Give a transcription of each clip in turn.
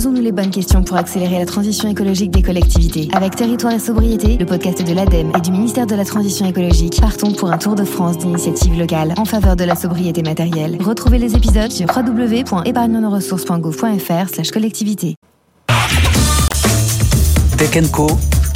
Posons-nous les bonnes questions pour accélérer la transition écologique des collectivités. Avec Territoire et Sobriété, le podcast de l'ADEME et du ministère de la Transition écologique, partons pour un tour de France d'initiatives locales en faveur de la sobriété matérielle. Retrouvez les épisodes sur www.épargnenosressources.gouv.fr/collectivité. Tech & Co,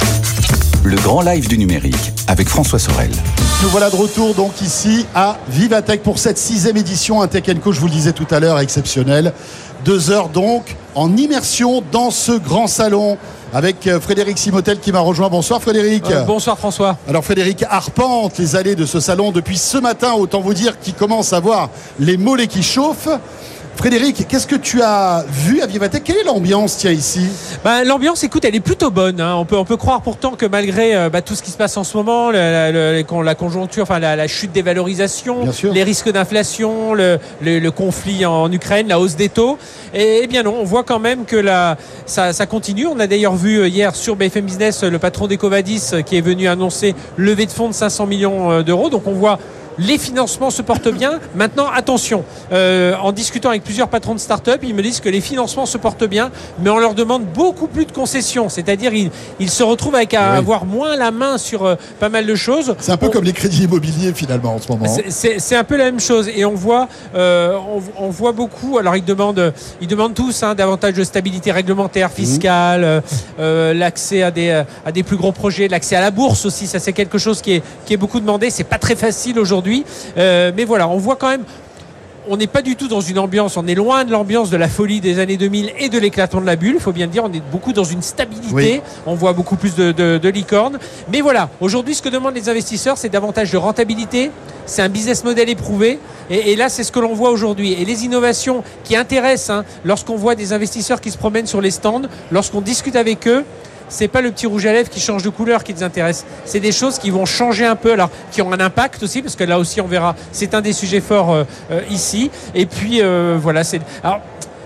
le grand live du numérique avec François Sorel. Nous voilà de retour donc ici à Vivatech pour cette 6e édition, un Tech & Co, je vous le disais tout à l'heure, exceptionnel. 2 heures donc en immersion dans ce grand salon avec Frédéric Simotel qui m'a rejoint. Bonsoir Frédéric. Bonsoir François. Alors Frédéric arpente les allées de ce salon depuis ce matin, autant vous dire qu'il commence à voir les mollets qui chauffent. Frédéric, qu'est-ce que tu as vu à Vivatech? Quelle est l'ambiance ici? L'ambiance, écoute, elle est plutôt bonne. On peut croire pourtant que malgré tout ce qui se passe en ce moment, la conjoncture, la chute des valorisations, les risques d'inflation, le conflit en Ukraine, la hausse des taux, et bien non, on voit quand même que ça continue. On a d'ailleurs vu hier sur BFM Business le patron d'Ecovadis qui est venu annoncer levée de fonds de 500 millions d'euros. Donc on voit les financements se portent bien. Maintenant, attention, en discutant avec plusieurs patrons de start-up, ils me disent que les financements se portent bien, mais on leur demande beaucoup plus de concessions. C'est-à-dire, ils se retrouvent avec à avoir moins la main sur pas mal de choses. C'est un peu comme les crédits immobiliers finalement en ce moment. C'est un peu la même chose. Et on voit beaucoup. Alors, ils demandent tous davantage de stabilité réglementaire, fiscale, l'accès à des plus gros projets, l'accès à la bourse aussi. Ça, c'est quelque chose qui est beaucoup demandé. C'est pas très facile aujourd'hui. Mais voilà, on voit quand même, on n'est pas du tout dans une ambiance, on est loin de l'ambiance de la folie des années 2000 et de l'éclatement de la bulle, il faut bien le dire, on est beaucoup dans une stabilité, on voit beaucoup plus de licornes. Mais voilà, aujourd'hui ce que demandent les investisseurs, c'est davantage de rentabilité, c'est un business model éprouvé, et là c'est ce que l'on voit aujourd'hui. Et les innovations qui intéressent, lorsqu'on voit des investisseurs qui se promènent sur les stands, lorsqu'on discute avec eux, c'est pas le petit rouge à lèvres qui change de couleur qui les intéresse. C'est des choses qui vont changer un peu, alors qui ont un impact aussi, parce que là aussi on verra. C'est un des sujets forts ici. Et puis voilà. Alors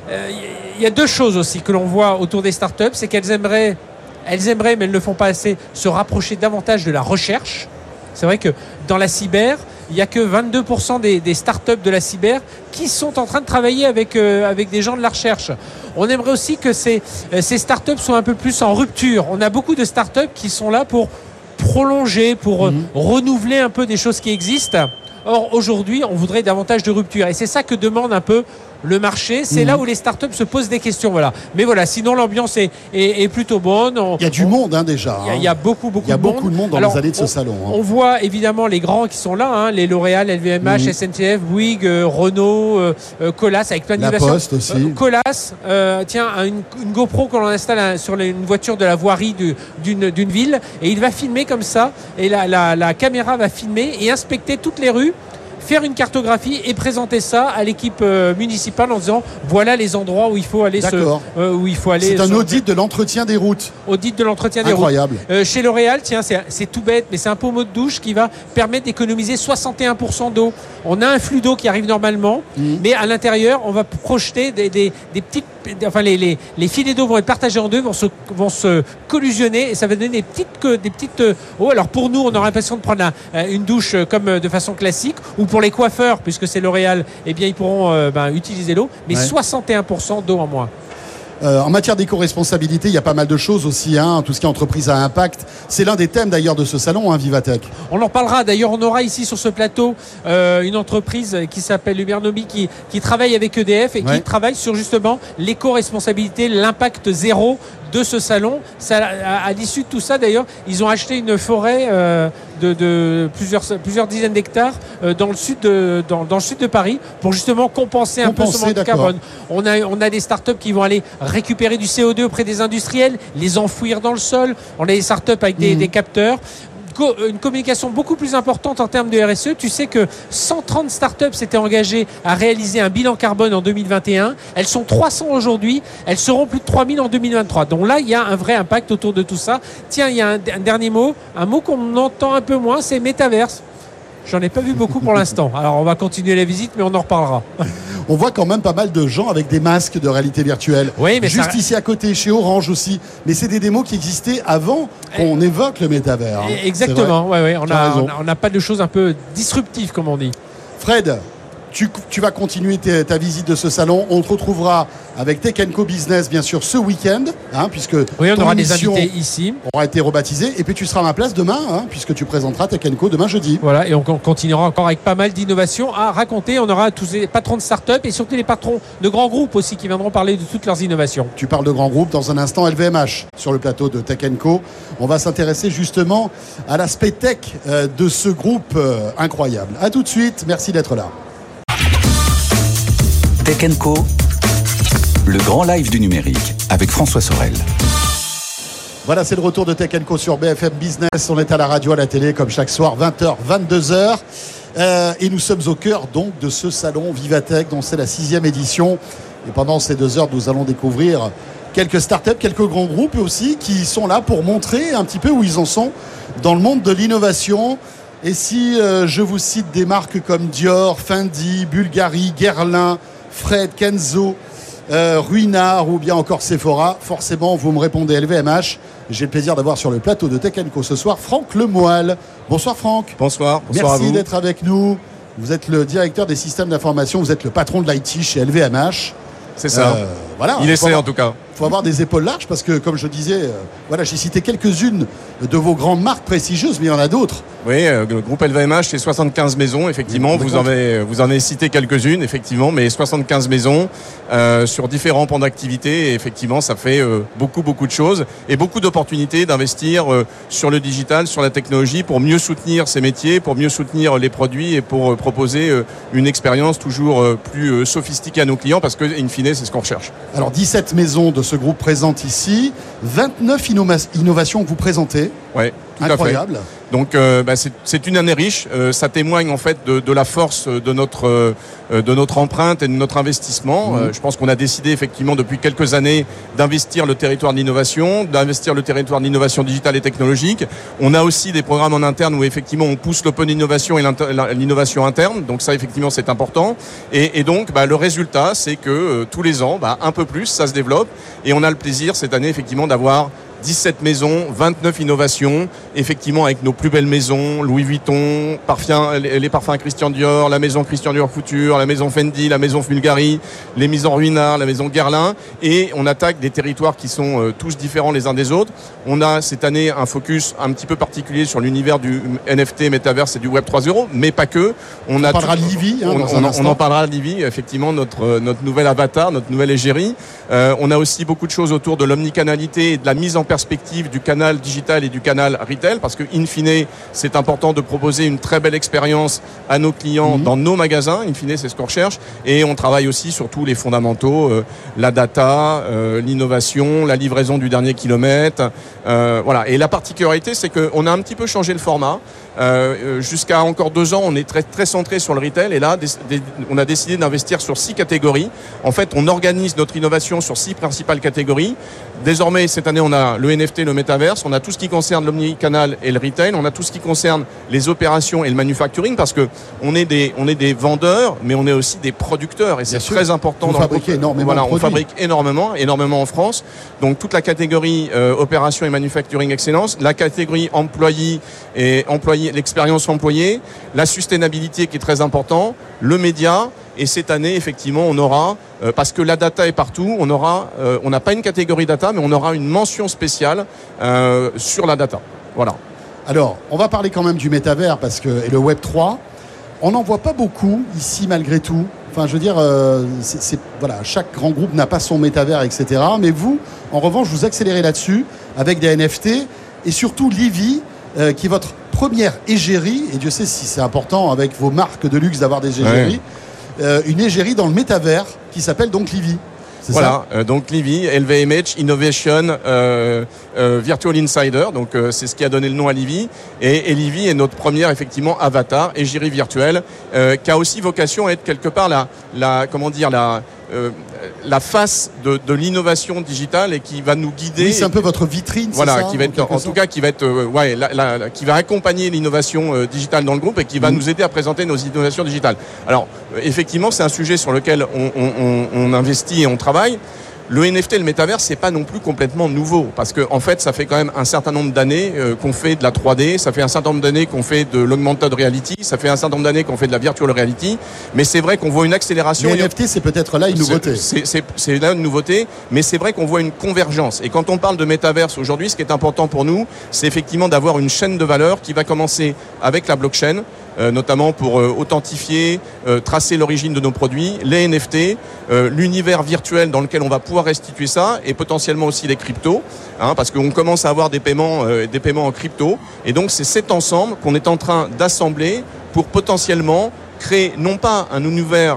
il y a 2 choses aussi que l'on voit autour des startups, c'est qu'elles aimeraient, mais elles ne font pas assez, se rapprocher davantage de la recherche. C'est vrai que dans la cyber, il n'y a que 22% des startups de la cyber qui sont en train de travailler avec des gens de la recherche. On aimerait aussi que ces startups soient un peu plus en rupture. On a beaucoup de startups qui sont là pour prolonger, pour renouveler un peu des choses qui existent. Or, aujourd'hui, on voudrait davantage de rupture. Et c'est ça que demande un peu le marché. C'est là où les startups se posent des questions. Voilà. Mais voilà, sinon l'ambiance est plutôt bonne. Il y a du monde déjà. Il y a beaucoup de monde. Il y a beaucoup de monde dans les allées de ce salon. On voit évidemment les grands qui sont là, les L'Oréal, LVMH, SNCF, Bouygues, Renault, Colas, avec plein d'innovations. La Poste aussi. Colas, une GoPro que l'on installe sur une voiture de la voirie d'une ville, et il va filmer comme ça, et la caméra va filmer et inspecter toutes les rues, faire une cartographie et présenter ça à l'équipe municipale en disant voilà les endroits où il faut aller. C'est un audit de l'entretien des routes. Audit de l'entretien des routes. Incroyable. Chez L'Oréal, c'est tout bête, mais c'est un pommeau de douche qui va permettre d'économiser 61% d'eau. On a un flux d'eau qui arrive normalement, mais à l'intérieur, on va projeter des petites. Les filets d'eau vont être partagés en deux, vont se collusionner, et ça va donner des petites eaux. Alors pour nous, on aura l'impression de prendre une douche comme de façon classique, ou pour les coiffeurs, puisque c'est L'Oréal, ils pourront utiliser l'eau, mais 61% d'eau en moins. En matière d'éco-responsabilité, il y a pas mal de choses aussi, tout ce qui est entreprise à impact. C'est l'un des thèmes d'ailleurs de ce salon, Vivatech. On en parlera. D'ailleurs, on aura ici sur ce plateau une entreprise qui s'appelle Ubernomi qui travaille avec EDF et qui travaille sur justement l'éco-responsabilité, l'impact zéro de ce salon. À l'issue de tout ça, d'ailleurs, ils ont acheté une forêt de plusieurs dizaines d'hectares dans le sud de Paris pour justement compenser un peu ce manque de carbone. On a des startups qui vont aller récupérer du CO2 auprès des industriels, les enfouir dans le sol. On a des startups avec des capteurs. Une communication beaucoup plus importante en termes de RSE. Tu sais que 130 startups s'étaient engagées à réaliser un bilan carbone en 2021. Elles sont 300 aujourd'hui. Elles seront plus de 3000 en 2023. Donc là, il y a un vrai impact autour de tout ça. Tiens, il y a un dernier mot. Un mot qu'on entend un peu moins, c'est métaverse. J'en ai pas vu beaucoup pour l'instant. Alors, on va continuer la visite, mais on en reparlera. On voit quand même pas mal de gens avec des masques de réalité virtuelle. Oui, mais juste ici à côté, chez Orange aussi. Mais c'est des démos qui existaient avant qu'on évoque le métavers. Exactement. On n'a pas de choses un peu disruptives, comme on dit. Fred, tu vas continuer ta visite de ce salon. On te retrouvera avec Tech & Co Business, bien sûr, ce week-end, puisque oui, on ton aura des émission invités ici. aura été rebaptisée. Et puis tu seras à ma place demain, puisque tu présenteras Tech & Co demain jeudi. Voilà, et on continuera encore avec pas mal d'innovations à raconter. On aura tous les patrons de start-up et surtout les patrons de grands groupes aussi qui viendront parler de toutes leurs innovations. Tu parles de grands groupes. Dans un instant, LVMH sur le plateau de Tech & Co. On va s'intéresser justement à l'aspect tech de ce groupe incroyable. À tout de suite. Merci d'être là. Tech & Co, le grand live du numérique avec François Sorel. Voilà, c'est le retour de Tech & Co sur BFM Business. On est à la radio, à la télé, comme chaque soir, 20h, 22h. Et nous sommes au cœur donc de ce salon Vivatech, dont c'est la 6e édition. Et pendant ces 2 heures, nous allons découvrir quelques startups, quelques grands groupes aussi, qui sont là pour montrer un petit peu où ils en sont dans le monde de l'innovation. Et si je vous cite des marques comme Dior, Fendi, Bulgari, Guerlain, Fred, Kenzo, Ruinart ou bien encore Sephora, forcément vous me répondez LVMH. J'ai le plaisir d'avoir sur le plateau de Tech & Co ce soir Franck Lemoyle. Bonsoir Franck. Bonsoir à vous. Merci d'être avec nous. Vous êtes le directeur des systèmes d'information, vous êtes le patron de l'IT chez LVMH. C'est ça. Voilà, il essaie en tout cas. Il faut avoir des épaules larges parce que, comme je disais, voilà, j'ai cité quelques-unes de vos grandes marques prestigieuses, mais il y en a d'autres. Oui, le groupe LVMH, c'est 75 maisons, effectivement. Vous en avez cité quelques-unes, effectivement, mais 75 maisons sur différents pans d'activité. Et effectivement, ça fait beaucoup de choses et beaucoup d'opportunités d'investir sur le digital, sur la technologie, pour mieux soutenir ces métiers, pour mieux soutenir les produits et pour proposer une expérience toujours plus sophistiquée à nos clients, parce que, in fine, c'est ce qu'on recherche. Alors, 17 maisons de ce groupe présentes ici, 29 innovations que vous présentez. Ouais, tout incroyable. À fait. Donc c'est une année riche. Ça témoigne en fait de la force de notre empreinte et de notre investissement. Je pense qu'on a décidé effectivement depuis quelques années d'investir le territoire de l'innovation, d'investir le territoire de l'innovation digitale et technologique. On a aussi des programmes en interne où effectivement on pousse l'open innovation et l'innovation interne. Donc ça effectivement c'est important. Et donc le résultat c'est que tous les ans un peu plus ça se développe et on a le plaisir cette année effectivement d'avoir 17 maisons, 29 innovations, effectivement avec nos plus belles maisons, Louis Vuitton, les parfums Christian Dior, la maison Christian Dior Couture, la maison Fendi, la maison Bulgari, les maisons Ruinart, la maison Guerlain, et on attaque des territoires qui sont tous différents les uns des autres. On a cette année un focus un petit peu particulier sur l'univers du NFT, Metaverse et du Web 3.0, mais pas que. On parlera de Livy. On en parlera de Livy, effectivement, notre nouvel avatar, notre nouvelle égérie. On a aussi beaucoup de choses autour de l'omnicanalité et de la mise en perspective du canal digital et du canal retail, parce que in fine c'est important de proposer une très belle expérience à nos clients dans nos magasins. In fine c'est ce qu'on recherche, et on travaille aussi sur tous les fondamentaux, la data, l'innovation, la livraison du dernier kilomètre, voilà. Et la particularité c'est qu'on a un petit peu changé le format. Jusqu'à encore 2 ans on est très centré sur le retail, et là on a décidé d'investir sur 6 catégories. En fait on organise notre innovation sur 6 principales catégories. Désormais cette année on a le NFT, le Metaverse, on a tout ce qui concerne l'omnicanal et le retail, on a tout ce qui concerne les opérations et le manufacturing, parce que on est des vendeurs, mais on est aussi des producteurs, et c'est très important. Vous fabriquez énormément. Voilà, on fabrique énormément en France. Donc toute la catégorie opération et manufacturing excellence, la catégorie employé, l'expérience employée, la sustainabilité qui est très important, le média. Et cette année, effectivement, on aura, parce que la data est partout, on n'a pas une catégorie data, mais on aura une mention spéciale sur la data. Voilà. Alors, on va parler quand même du métavers et le Web 3. On n'en voit pas beaucoup ici, malgré tout. Enfin, je veux dire, voilà, chaque grand groupe n'a pas son métavers, etc. Mais vous, en revanche, vous accélérez là-dessus avec des NFT et surtout Livy, qui est votre première égérie. Et Dieu sait si c'est important avec vos marques de luxe d'avoir des égéries. Ouais. Une égérie dans le métavers qui s'appelle donc Livy. Voilà, donc Livy, LVMH Innovation Virtual Insider, donc c'est ce qui a donné le nom à Livy. Et Livy est notre première effectivement avatar, égérie virtuelle, qui a aussi vocation à être quelque part la face de l'innovation digitale et qui va nous guider. Oui, c'est un peu votre vitrine. Voilà, c'est ça, qui va être qui va accompagner l'innovation digitale dans le groupe et qui va nous aider à présenter nos innovations digitales. Alors effectivement, c'est un sujet sur lequel on investit et on travaille. Le NFT, le métavers, c'est pas non plus complètement nouveau parce que en fait, ça fait quand même un certain nombre d'années qu'on fait de la 3D, ça fait un certain nombre d'années qu'on fait de l'augmented reality, ça fait un certain nombre d'années qu'on fait de la virtual reality, mais c'est vrai qu'on voit une accélération. Les NFT, c'est peut-être là une nouveauté. C'est là une nouveauté, mais c'est vrai qu'on voit une convergence. Et quand on parle de métaverse aujourd'hui, ce qui est important pour nous, c'est effectivement d'avoir une chaîne de valeur qui va commencer avec la blockchain, notamment pour authentifier, tracer l'origine de nos produits, les NFT, l'univers virtuel dans lequel on va pouvoir restituer ça et potentiellement aussi les cryptos, parce qu'on commence à avoir des paiements en crypto. Et donc c'est cet ensemble qu'on est en train d'assembler pour potentiellement créer non pas un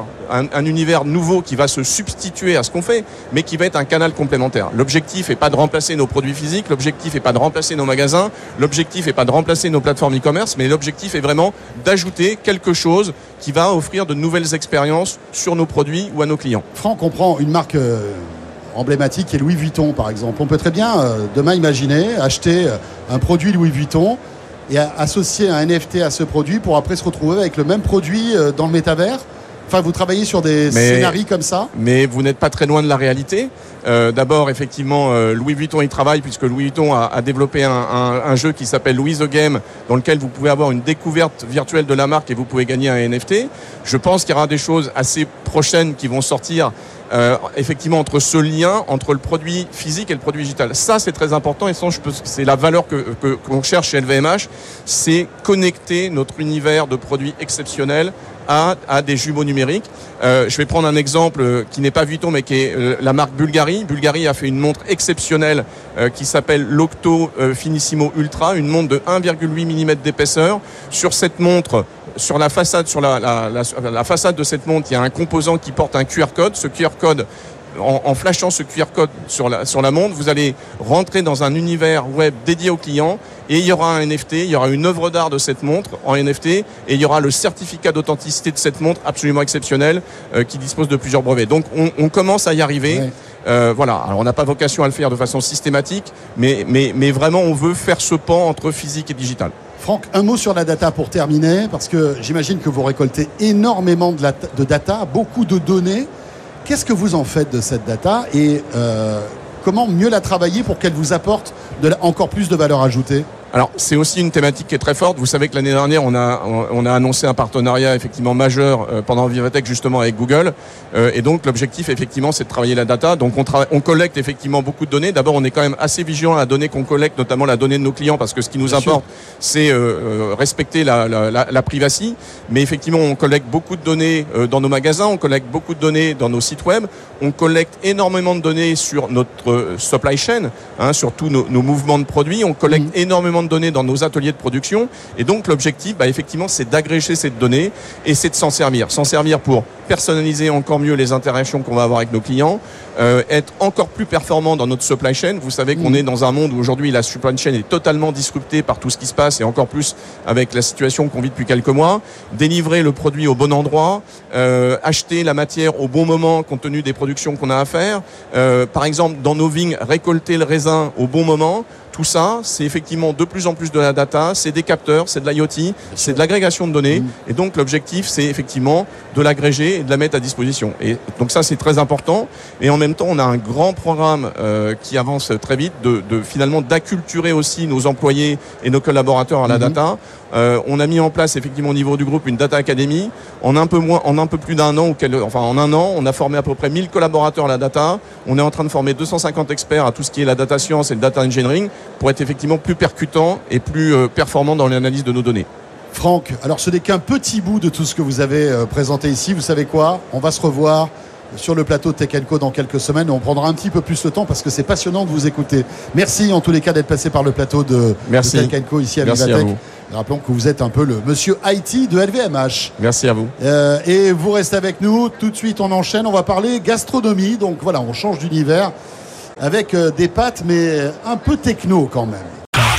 univers nouveau qui va se substituer à ce qu'on fait, mais qui va être un canal complémentaire. L'objectif n'est pas de remplacer nos produits physiques, l'objectif n'est pas de remplacer nos magasins, l'objectif n'est pas de remplacer nos plateformes e-commerce, mais l'objectif est vraiment d'ajouter quelque chose qui va offrir de nouvelles expériences sur nos produits ou à nos clients. Franck, on prend une marque emblématique qui est Louis Vuitton par exemple. On peut très bien demain imaginer acheter un produit Louis Vuitton et associer un NFT à ce produit pour après se retrouver avec le même produit dans le métavers. Enfin, vous travaillez sur des scénarios comme ça. Mais vous n'êtes pas très loin de la réalité. D'abord, effectivement, Louis Vuitton y travaille puisque Louis Vuitton a développé un jeu qui s'appelle Louis the Game, dans lequel vous pouvez avoir une découverte virtuelle de la marque et vous pouvez gagner un NFT. Je pense qu'il y aura des choses assez prochaines qui vont sortir. Effectivement, entre ce lien entre le produit physique et le produit digital, ça c'est très important et ça, c'est la valeur qu'on cherche chez LVMH, c'est connecter notre univers de produits exceptionnels à des jumeaux numériques. Je vais prendre un exemple qui n'est pas Vuitton mais qui est la marque Bulgari. Bulgari a fait une montre exceptionnelle qui s'appelle l'Octo Finissimo Ultra, une montre de 1,8 mm d'épaisseur. Sur cette montre, sur la façade, sur la façade de cette montre, il y a un composant qui porte un QR code. Ce QR code, en flashant ce QR code sur la montre, vous allez rentrer dans un univers web dédié aux clients et il y aura un NFT, il y aura une œuvre d'art de cette montre en NFT et il y aura le certificat d'authenticité de cette montre absolument exceptionnel qui dispose de plusieurs brevets. Donc on commence à y arriver. Ouais. Voilà. Alors on n'a pas vocation à le faire de façon systématique, mais vraiment on veut faire ce pan entre physique et digital. Franck, un mot sur la data pour terminer, parce que j'imagine que vous récoltez énormément de data, beaucoup de données. Qu'est-ce que vous en faites de cette data et comment mieux la travailler pour qu'elle vous apporte encore plus de valeur ajoutée ? Alors, c'est aussi une thématique qui est très forte. Vous savez que l'année dernière, on a annoncé un partenariat effectivement majeur pendant Vivatech justement avec Google. Et donc, l'objectif effectivement, c'est de travailler la data. Donc, on collecte effectivement beaucoup de données. D'abord, on est quand même assez vigilant à la donnée qu'on collecte, notamment la donnée de nos clients, parce que ce qui nous importe, c'est respecter la privacy. Mais effectivement, on collecte beaucoup de données dans nos magasins, on collecte beaucoup de données dans nos sites web, on collecte énormément de données sur notre supply chain, sur tous nos mouvements de produits. On collecte énormément de données dans nos ateliers de production et donc l'objectif effectivement c'est d'agréger cette donnée et c'est de s'en servir pour personnaliser encore mieux les interactions qu'on va avoir avec nos clients, être encore plus performant dans notre supply chain. Vous savez qu'on est dans un monde où aujourd'hui la supply chain est totalement disruptée par tout ce qui se passe et encore plus avec la situation qu'on vit depuis quelques mois. Délivrer le produit au bon endroit, acheter la matière au bon moment compte tenu des productions qu'on a à faire. Par exemple, dans nos vignes, récolter le raisin au bon moment. Tout ça, c'est effectivement de plus en plus de la data, c'est des capteurs, c'est de l'IoT, c'est de l'agrégation de données. Et donc, l'objectif, c'est effectivement de l'agréger et de la mettre à disposition. Et donc ça, c'est très important. Et en même temps, on a un grand programme qui avance très vite finalement d'acculturer aussi nos employés et nos collaborateurs à la data. On a mis en place effectivement au niveau du groupe une data academy. En un peu plus d'un an, en un an, on a formé à peu près 1000 collaborateurs à la data. On est en train de former 250 experts à tout ce qui est la data science et le data engineering pour être effectivement plus percutant et plus performant dans l'analyse de nos données. Franck, alors ce n'est qu'un petit bout de tout ce que vous avez présenté ici. Vous savez quoi ? On va se revoir sur le plateau de Tech & Co dans quelques semaines. On prendra un petit peu plus de temps parce que c'est passionnant de vous écouter. Merci en tous les cas d'être passé par le plateau de Tech & Co ici à Vivatech. Rappelons que vous êtes un peu le monsieur IT de LVMH. Merci à vous. Et vous restez avec nous. Tout de suite, on enchaîne. On va parler gastronomie. Donc voilà, on change d'univers avec des pâtes, mais un peu techno quand même.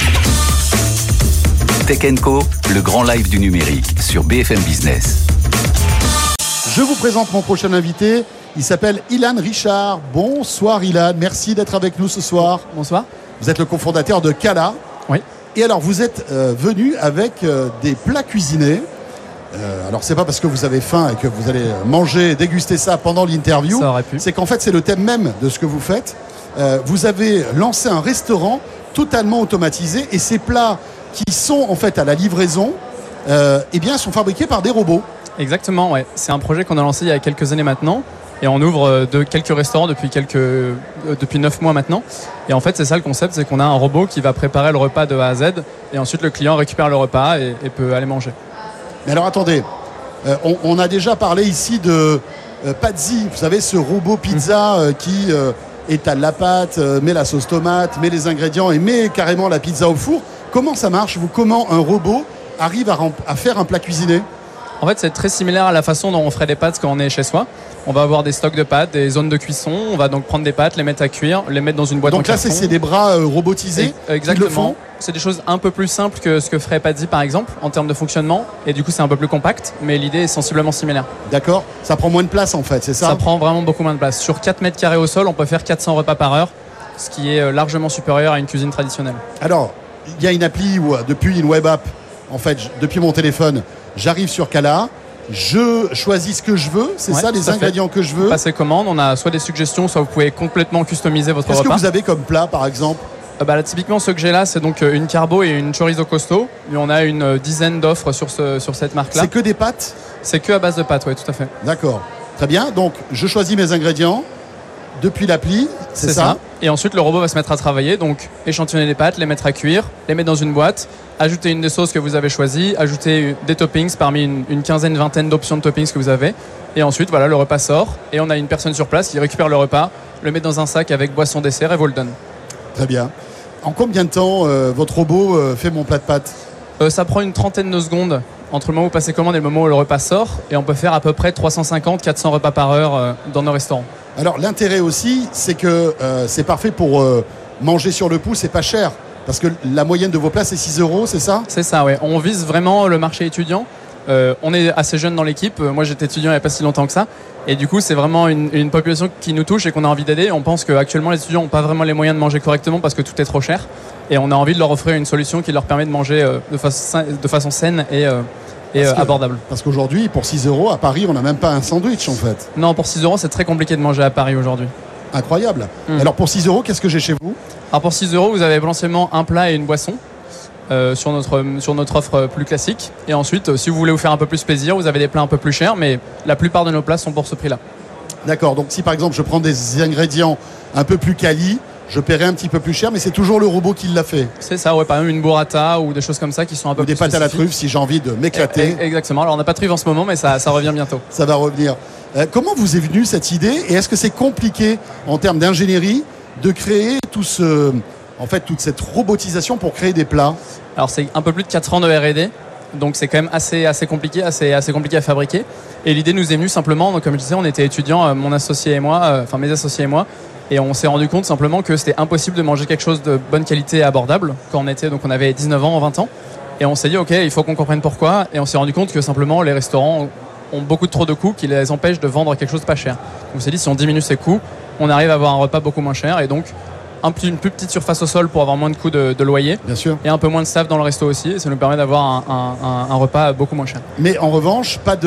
Tech & Co, le grand live du numérique sur BFM Business. Je vous présente mon prochain invité. Il s'appelle Ilan Richard. Bonsoir Ilan, merci d'être avec nous ce soir. Bonsoir. Vous êtes le cofondateur de Cala. Oui. Et alors vous êtes venu avec des plats cuisinés alors c'est pas parce que vous avez faim et que vous allez manger, déguster ça pendant l'interview, Ça aurait pu. c'est qu'en fait c'est le thème même de ce que vous faites. Vous avez lancé un restaurant totalement automatisé et ces plats qui sont en fait à la livraison, eh bien sont fabriqués par des robots. Exactement, ouais. C'est un projet qu'on a lancé il y a quelques années maintenant. Et on ouvre quelques restaurants depuis 9 mois maintenant. Et en fait, c'est ça le concept, c'est qu'on a un robot qui va préparer le repas de A à Z. Et ensuite, le client récupère le repas et peut aller manger. Mais alors attendez, on a déjà parlé ici de Pazzi, vous savez ce robot pizza qui étale la pâte, met la sauce tomate, met les ingrédients et met carrément la pizza au four. Comment ça marche, comment un robot arrive à faire un plat cuisiné? En fait, c'est très similaire à la façon dont on ferait des pâtes quand on est chez soi. On va avoir des stocks de pâtes, des zones de cuisson. On va donc prendre des pâtes, les mettre à cuire, les mettre dans une boîte en carton. Donc là, c'est des bras robotisés. Exactement. C'est des choses un peu plus simples que ce que ferait Pazzi par exemple en termes de fonctionnement. Et du coup, c'est un peu plus compact, mais l'idée est sensiblement similaire. D'accord. Ça prend moins de place en fait, c'est ça? Ça prend vraiment beaucoup moins de place. Sur 4 mètres carrés au sol, on peut faire 400 repas par heure, ce qui est largement supérieur à une cuisine traditionnelle. Alors, il y a une appli ou depuis une web app, en fait, depuis mon téléphone, j'arrive sur Cala. Je choisis ce que je veux, c'est ça, les ingrédients que je veux. Vous passez commande, on a soit des suggestions, soit vous pouvez complètement customiser votre repas. Qu'est-ce que vous avez comme plat par exemple? Là, typiquement, ce que j'ai là, c'est donc une carbo et une chorizo costaud. Et on a une dizaine d'offres sur cette marque-là. C'est que des pâtes? C'est que à base de pâtes, oui, tout à fait. D'accord, très bien. Donc, je choisis mes ingrédients depuis l'appli, c'est ça? Et ensuite, le robot va se mettre à travailler, donc échantillonner les pâtes, les mettre à cuire, les mettre dans une boîte, ajouter une des sauces que vous avez choisies, ajouter des toppings parmi une quinzaine, vingtaine d'options de toppings que vous avez. Et ensuite, voilà, le repas sort et on a une personne sur place qui récupère le repas, le met dans un sac avec boisson dessert et vous le donne. Très bien. En combien de temps votre robot fait mon plat de pâtes? Ça prend une trentaine de secondes entre le moment où vous passez commande et le moment où le repas sort. Et on peut faire à peu près 350-400 repas par heure dans nos restaurants. Alors l'intérêt aussi, c'est que c'est parfait pour manger sur le pouce, c'est pas cher. Parce que la moyenne de vos plats, c'est 6 €, c'est ça? C'est ça, oui. On vise vraiment le marché étudiant. On est assez jeune dans l'équipe. Moi, j'étais étudiant il n'y a pas si longtemps que ça. Et du coup, c'est vraiment une population qui nous touche et qu'on a envie d'aider. On pense qu'actuellement, les étudiants n'ont pas vraiment les moyens de manger correctement parce que tout est trop cher. Et on a envie de leur offrir une solution qui leur permet de manger de façon saine et abordable. Parce qu'aujourd'hui, pour 6 € à Paris, on n'a même pas un sandwich en fait. Non, pour 6 €, c'est très compliqué de manger à Paris aujourd'hui. Incroyable. Alors pour 6 €, qu'est-ce que j'ai chez vous? Alors pour 6 €, vous avez potentiellement un plat et une boisson sur notre offre plus classique. Et ensuite, si vous voulez vous faire un peu plus plaisir, vous avez des plats un peu plus chers, mais la plupart de nos plats sont pour ce prix-là. D'accord, donc si par exemple je prends des ingrédients un peu plus quali, je paierai un petit peu plus cher, mais c'est toujours le robot qui l'a fait. C'est ça, ouais, par exemple une burrata ou des choses comme ça qui sont un peu plus des pâtes spécifiques. à la truffe si j'ai envie de m'éclater. Exactement, alors on n'a pas de truffe en ce moment, mais ça revient bientôt. Ça va revenir. Comment vous est venue cette idée et est-ce que c'est compliqué en termes d'ingénierie de créer toute cette robotisation pour créer des plats? Alors c'est un peu plus de 4 ans de R&D, donc c'est quand même assez compliqué, assez compliqué à fabriquer. Et l'idée nous est venue simplement, donc comme je disais, on était étudiants, mon associé et moi, mes associés et moi, et on s'est rendu compte simplement que c'était impossible de manger quelque chose de bonne qualité et abordable quand on avait 19 ans, 20 ans. Et on s'est dit, ok, il faut qu'on comprenne pourquoi. Et on s'est rendu compte que simplement les restaurants ont beaucoup trop de coûts qui les empêchent de vendre quelque chose de pas cher. Donc on s'est dit, si on diminue ces coûts, on arrive à avoir un repas beaucoup moins cher et donc une plus petite surface au sol pour avoir moins de coûts de loyer. Bien sûr. Et un peu moins de staff dans le resto aussi. Et ça nous permet d'avoir un repas beaucoup moins cher. Mais en revanche, pas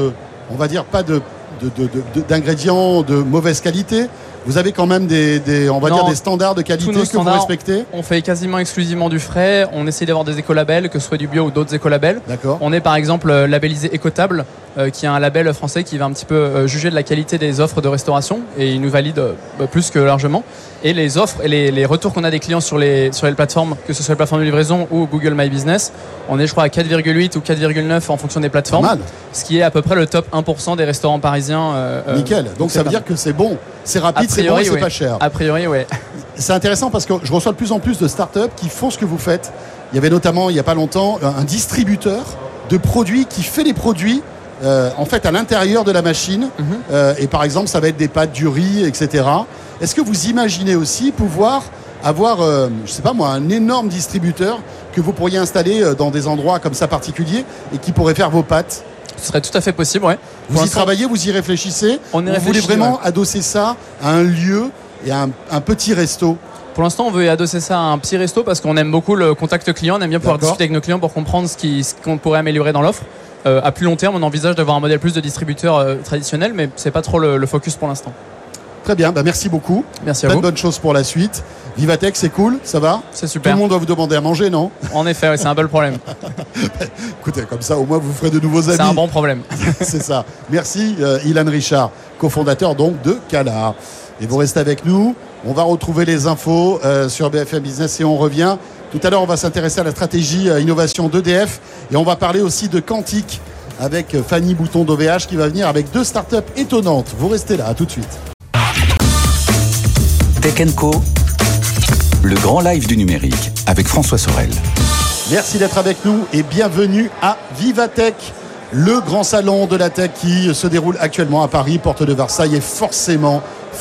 d'ingrédients de mauvaise qualité. Vous avez quand même des standards de qualité que vous respectez? On fait quasiment exclusivement du frais. On essaie d'avoir des écolabels, que ce soit du bio ou d'autres écolabels. D'accord. On est par exemple labellisé Écotable, qui est un label français qui va un petit peu juger de la qualité des offres de restauration. Et il nous valide plus que largement. Et les offres et les retours qu'on a des clients sur les plateformes, que ce soit les plateformes de livraison ou Google My Business, on est je crois à 4,8 ou 4,9 en fonction des plateformes. Pas mal. Ce qui est à peu près le top 1% des restaurants parisiens. Nickel. Donc ça veut dire que c'est bon. C'est rapide, c'est bon et c'est pas cher. A priori, oui. C'est intéressant parce que je reçois de plus en plus de startups qui font ce que vous faites. Il y avait notamment, il n'y a pas longtemps, un distributeur de produits qui fait les produits en fait à l'intérieur de la machine. Et par exemple, ça va être des pâtes, du riz, etc. Est-ce que vous imaginez aussi pouvoir avoir, je sais pas moi, un énorme distributeur que vous pourriez installer dans des endroits comme ça particuliers et qui pourrait faire vos pâtes? Ce serait tout à fait possible, ouais. Vous y travaillez, vous y réfléchissez? On y réfléchit, vous voulez vraiment adosser ça à un lieu et à un petit resto? Pour l'instant, on veut adosser ça à un petit resto parce qu'on aime beaucoup le contact client. On aime bien pouvoir discuter avec nos clients pour comprendre ce qu'on pourrait améliorer dans l'offre. À plus long terme, on envisage d'avoir un modèle plus de distributeur traditionnel, mais c'est pas trop le focus pour l'instant. Très bien, merci beaucoup. Merci à Plein vous. de bonnes choses pour la suite. Vivatech, c'est cool, ça va? C'est Tout super. le monde doit vous demander à manger, non? En effet, ouais, c'est un peu le problème. Écoutez, comme ça, au moins, vous ferez de nouveaux amis. C'est un bon problème. C'est ça. Merci, Ilan Richard, cofondateur donc de Calar. Et vous restez avec nous. On va retrouver les infos sur BFM Business et on revient. Tout à l'heure, on va s'intéresser à la stratégie innovation d'EDF et on va parler aussi de Quantique avec Fanny Bouton d'OVH qui va venir avec 2 startups étonnantes. Vous restez là, à tout de suite. Tech & Co, le grand live du numérique avec François Sorel. Merci d'être avec nous et bienvenue à Vivatech, le grand salon de la tech qui se déroule actuellement à Paris, porte de Versailles. Et forcément,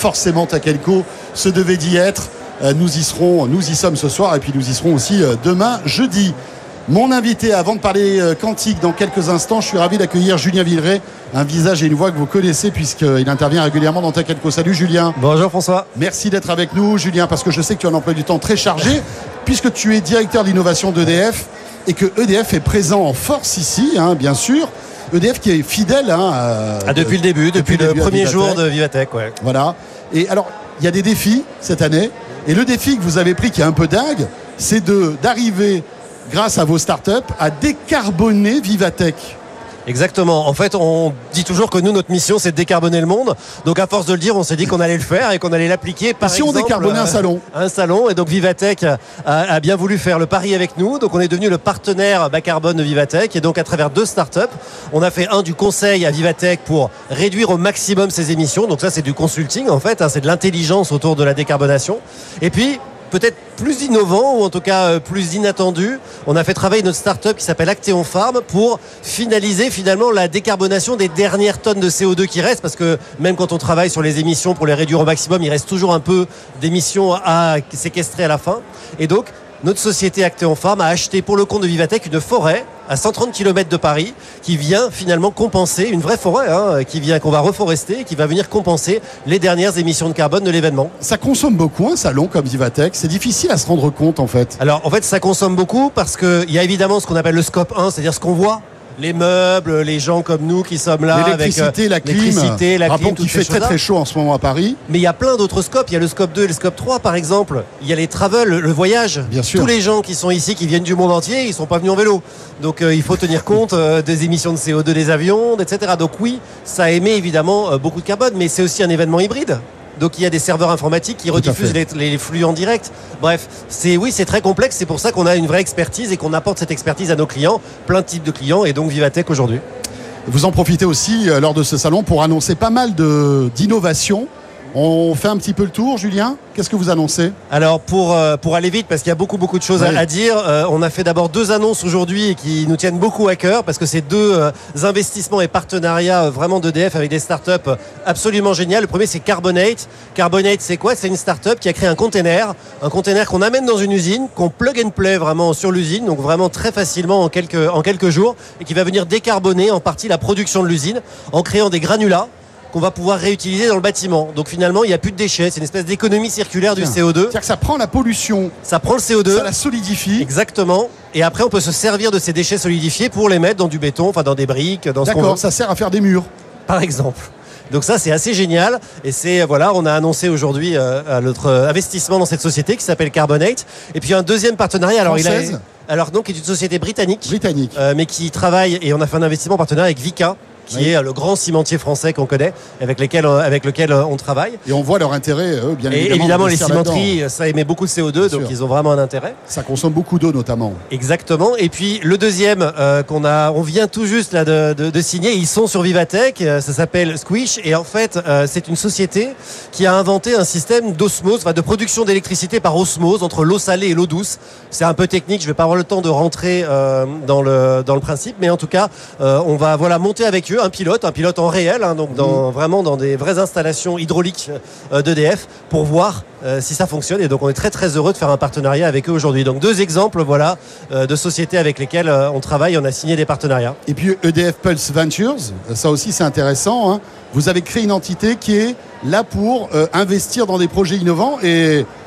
Tech & Co se devait d'y être. Nous y sommes ce soir et puis nous y serons aussi demain, jeudi. Mon invité, avant de parler Quantique dans quelques instants, je suis ravi d'accueillir Julien Villeray, un visage et une voix que vous connaissez puisqu'il intervient régulièrement dans Tech & Co. Salut Julien. Bonjour François. Merci d'être avec nous Julien, parce que je sais que tu as un emploi du temps très chargé puisque tu es directeur d'innovation d'EDF et que EDF est présent en force ici, bien sûr. EDF qui est fidèle depuis le début, depuis le premier jour de Vivatech. Ouais. Voilà. Et alors, il y a des défis cette année. Et le défi que vous avez pris, qui est un peu dingue, c'est d'arriver, grâce à vos startups, à décarboner Vivatech. Exactement. En fait, on dit toujours que nous, notre mission, c'est de décarboner le monde. Donc, à force de le dire, on s'est dit qu'on allait le faire et qu'on allait l'appliquer. Par exemple, on décarbonait un salon. Un salon. Et donc, Vivatech a bien voulu faire le pari avec nous. Donc, on est devenu le partenaire bas carbone de Vivatech. Et donc, à travers 2 startups, on a fait du conseil à Vivatech pour réduire au maximum ses émissions. Donc, ça, c'est du consulting, en fait. C'est de l'intelligence autour de la décarbonation. Et puis, peut-être plus innovant ou en tout cas plus inattendu, on a fait travailler notre start-up qui s'appelle Actéon Farm pour finaliser finalement la décarbonation des dernières tonnes de CO2 qui restent, parce que même quand on travaille sur les émissions pour les réduire au maximum, il reste toujours un peu d'émissions à séquestrer à la fin. Et donc notre société Actéon Farm a acheté pour le compte de Vivatech une forêt à 130 km de Paris qui vient finalement compenser, une vraie forêt qu'on va reforester et qui va venir compenser les dernières émissions de carbone de l'événement. Ça consomme beaucoup un salon comme Vivatech, c'est difficile à se rendre compte en fait. Alors en fait ça consomme beaucoup parce qu'il y a évidemment ce qu'on appelle le scope 1, c'est-à-dire ce qu'on voit. Les meubles, les gens comme nous qui sommes là, l'électricité, avec l'électricité, la clim. Rappelons qu'il fait très très chaud en ce moment à Paris. Mais il y a plein d'autres scopes. Il y a le scope 2 et le scope 3 par exemple. Il y a les travel, le voyage. Bien sûr. Tous les gens qui sont ici, qui viennent du monde entier, ils ne sont pas venus en vélo. Donc il faut tenir compte des émissions de CO2 des avions, etc. Donc oui, ça émet évidemment beaucoup de carbone, mais c'est aussi un événement hybride. Donc il y a des serveurs informatiques qui rediffusent les flux en direct. Bref, c'est très complexe. C'est pour ça qu'on a une vraie expertise et qu'on apporte cette expertise à nos clients, plein de types de clients, et donc Vivatech aujourd'hui. Vous en profitez aussi lors de ce salon pour annoncer pas mal d'innovations. On fait un petit peu le tour, Julien. Qu'est-ce que vous annoncez ? Alors pour aller vite, parce qu'il y a beaucoup de choses à dire, on a fait d'abord 2 annonces aujourd'hui qui nous tiennent beaucoup à cœur, parce que c'est 2 investissements et partenariats vraiment d'EDF avec des startups absolument géniales. Le premier, c'est Carbonate. Carbonate, c'est quoi ? C'est une startup qui a créé un container qu'on amène dans une usine, qu'on plug and play vraiment sur l'usine, donc vraiment très facilement en quelques jours, et qui va venir décarboner en partie la production de l'usine en créant des granulats qu'on va pouvoir réutiliser dans le bâtiment. Donc finalement, il n'y a plus de déchets. C'est une espèce d'économie circulaire du CO2. C'est-à-dire que ça prend la pollution. Ça prend le CO2. Ça la solidifie. Exactement. Et après, on peut se servir de ces déchets solidifiés pour les mettre dans du béton, dans des briques, dans ce qu'on veut. D'accord, ça sert à faire des murs. Par exemple. Donc ça, c'est assez génial. Et on a annoncé aujourd'hui notre investissement dans cette société qui s'appelle Carbonate. Et puis un deuxième partenariat. Française ? Alors donc, qui est une société britannique. Britannique. Mais qui travaille, et on a fait un investissement partenariat avec Vicat, qui est le grand cimentier français qu'on connaît, avec lequel on travaille. Et on voit leur intérêt, bien évidemment. Et évidemment, les cimenteries, ça émet beaucoup de CO2, donc ils ont vraiment un intérêt. Ça consomme beaucoup d'eau, notamment. Exactement. Et puis, le deuxième on vient tout juste là de signer, ils sont sur Vivatech, ça s'appelle Squish, et en fait, c'est une société qui a inventé un système d'osmose, de production d'électricité par osmose entre l'eau salée et l'eau douce. C'est un peu technique, je vais pas avoir le temps de rentrer dans le principe, mais en tout cas, on va monter avec eux un pilote en réel, donc vraiment dans des vraies installations hydrauliques d'EDF pour voir si ça fonctionne. Et donc on est très très heureux de faire un partenariat avec eux aujourd'hui. Donc 2 exemples de sociétés avec lesquelles on travaille, on a signé des partenariats. Et puis EDF Pulse Ventures, ça aussi c'est intéressant. Vous avez créé une entité qui est là pour investir dans des projets innovants et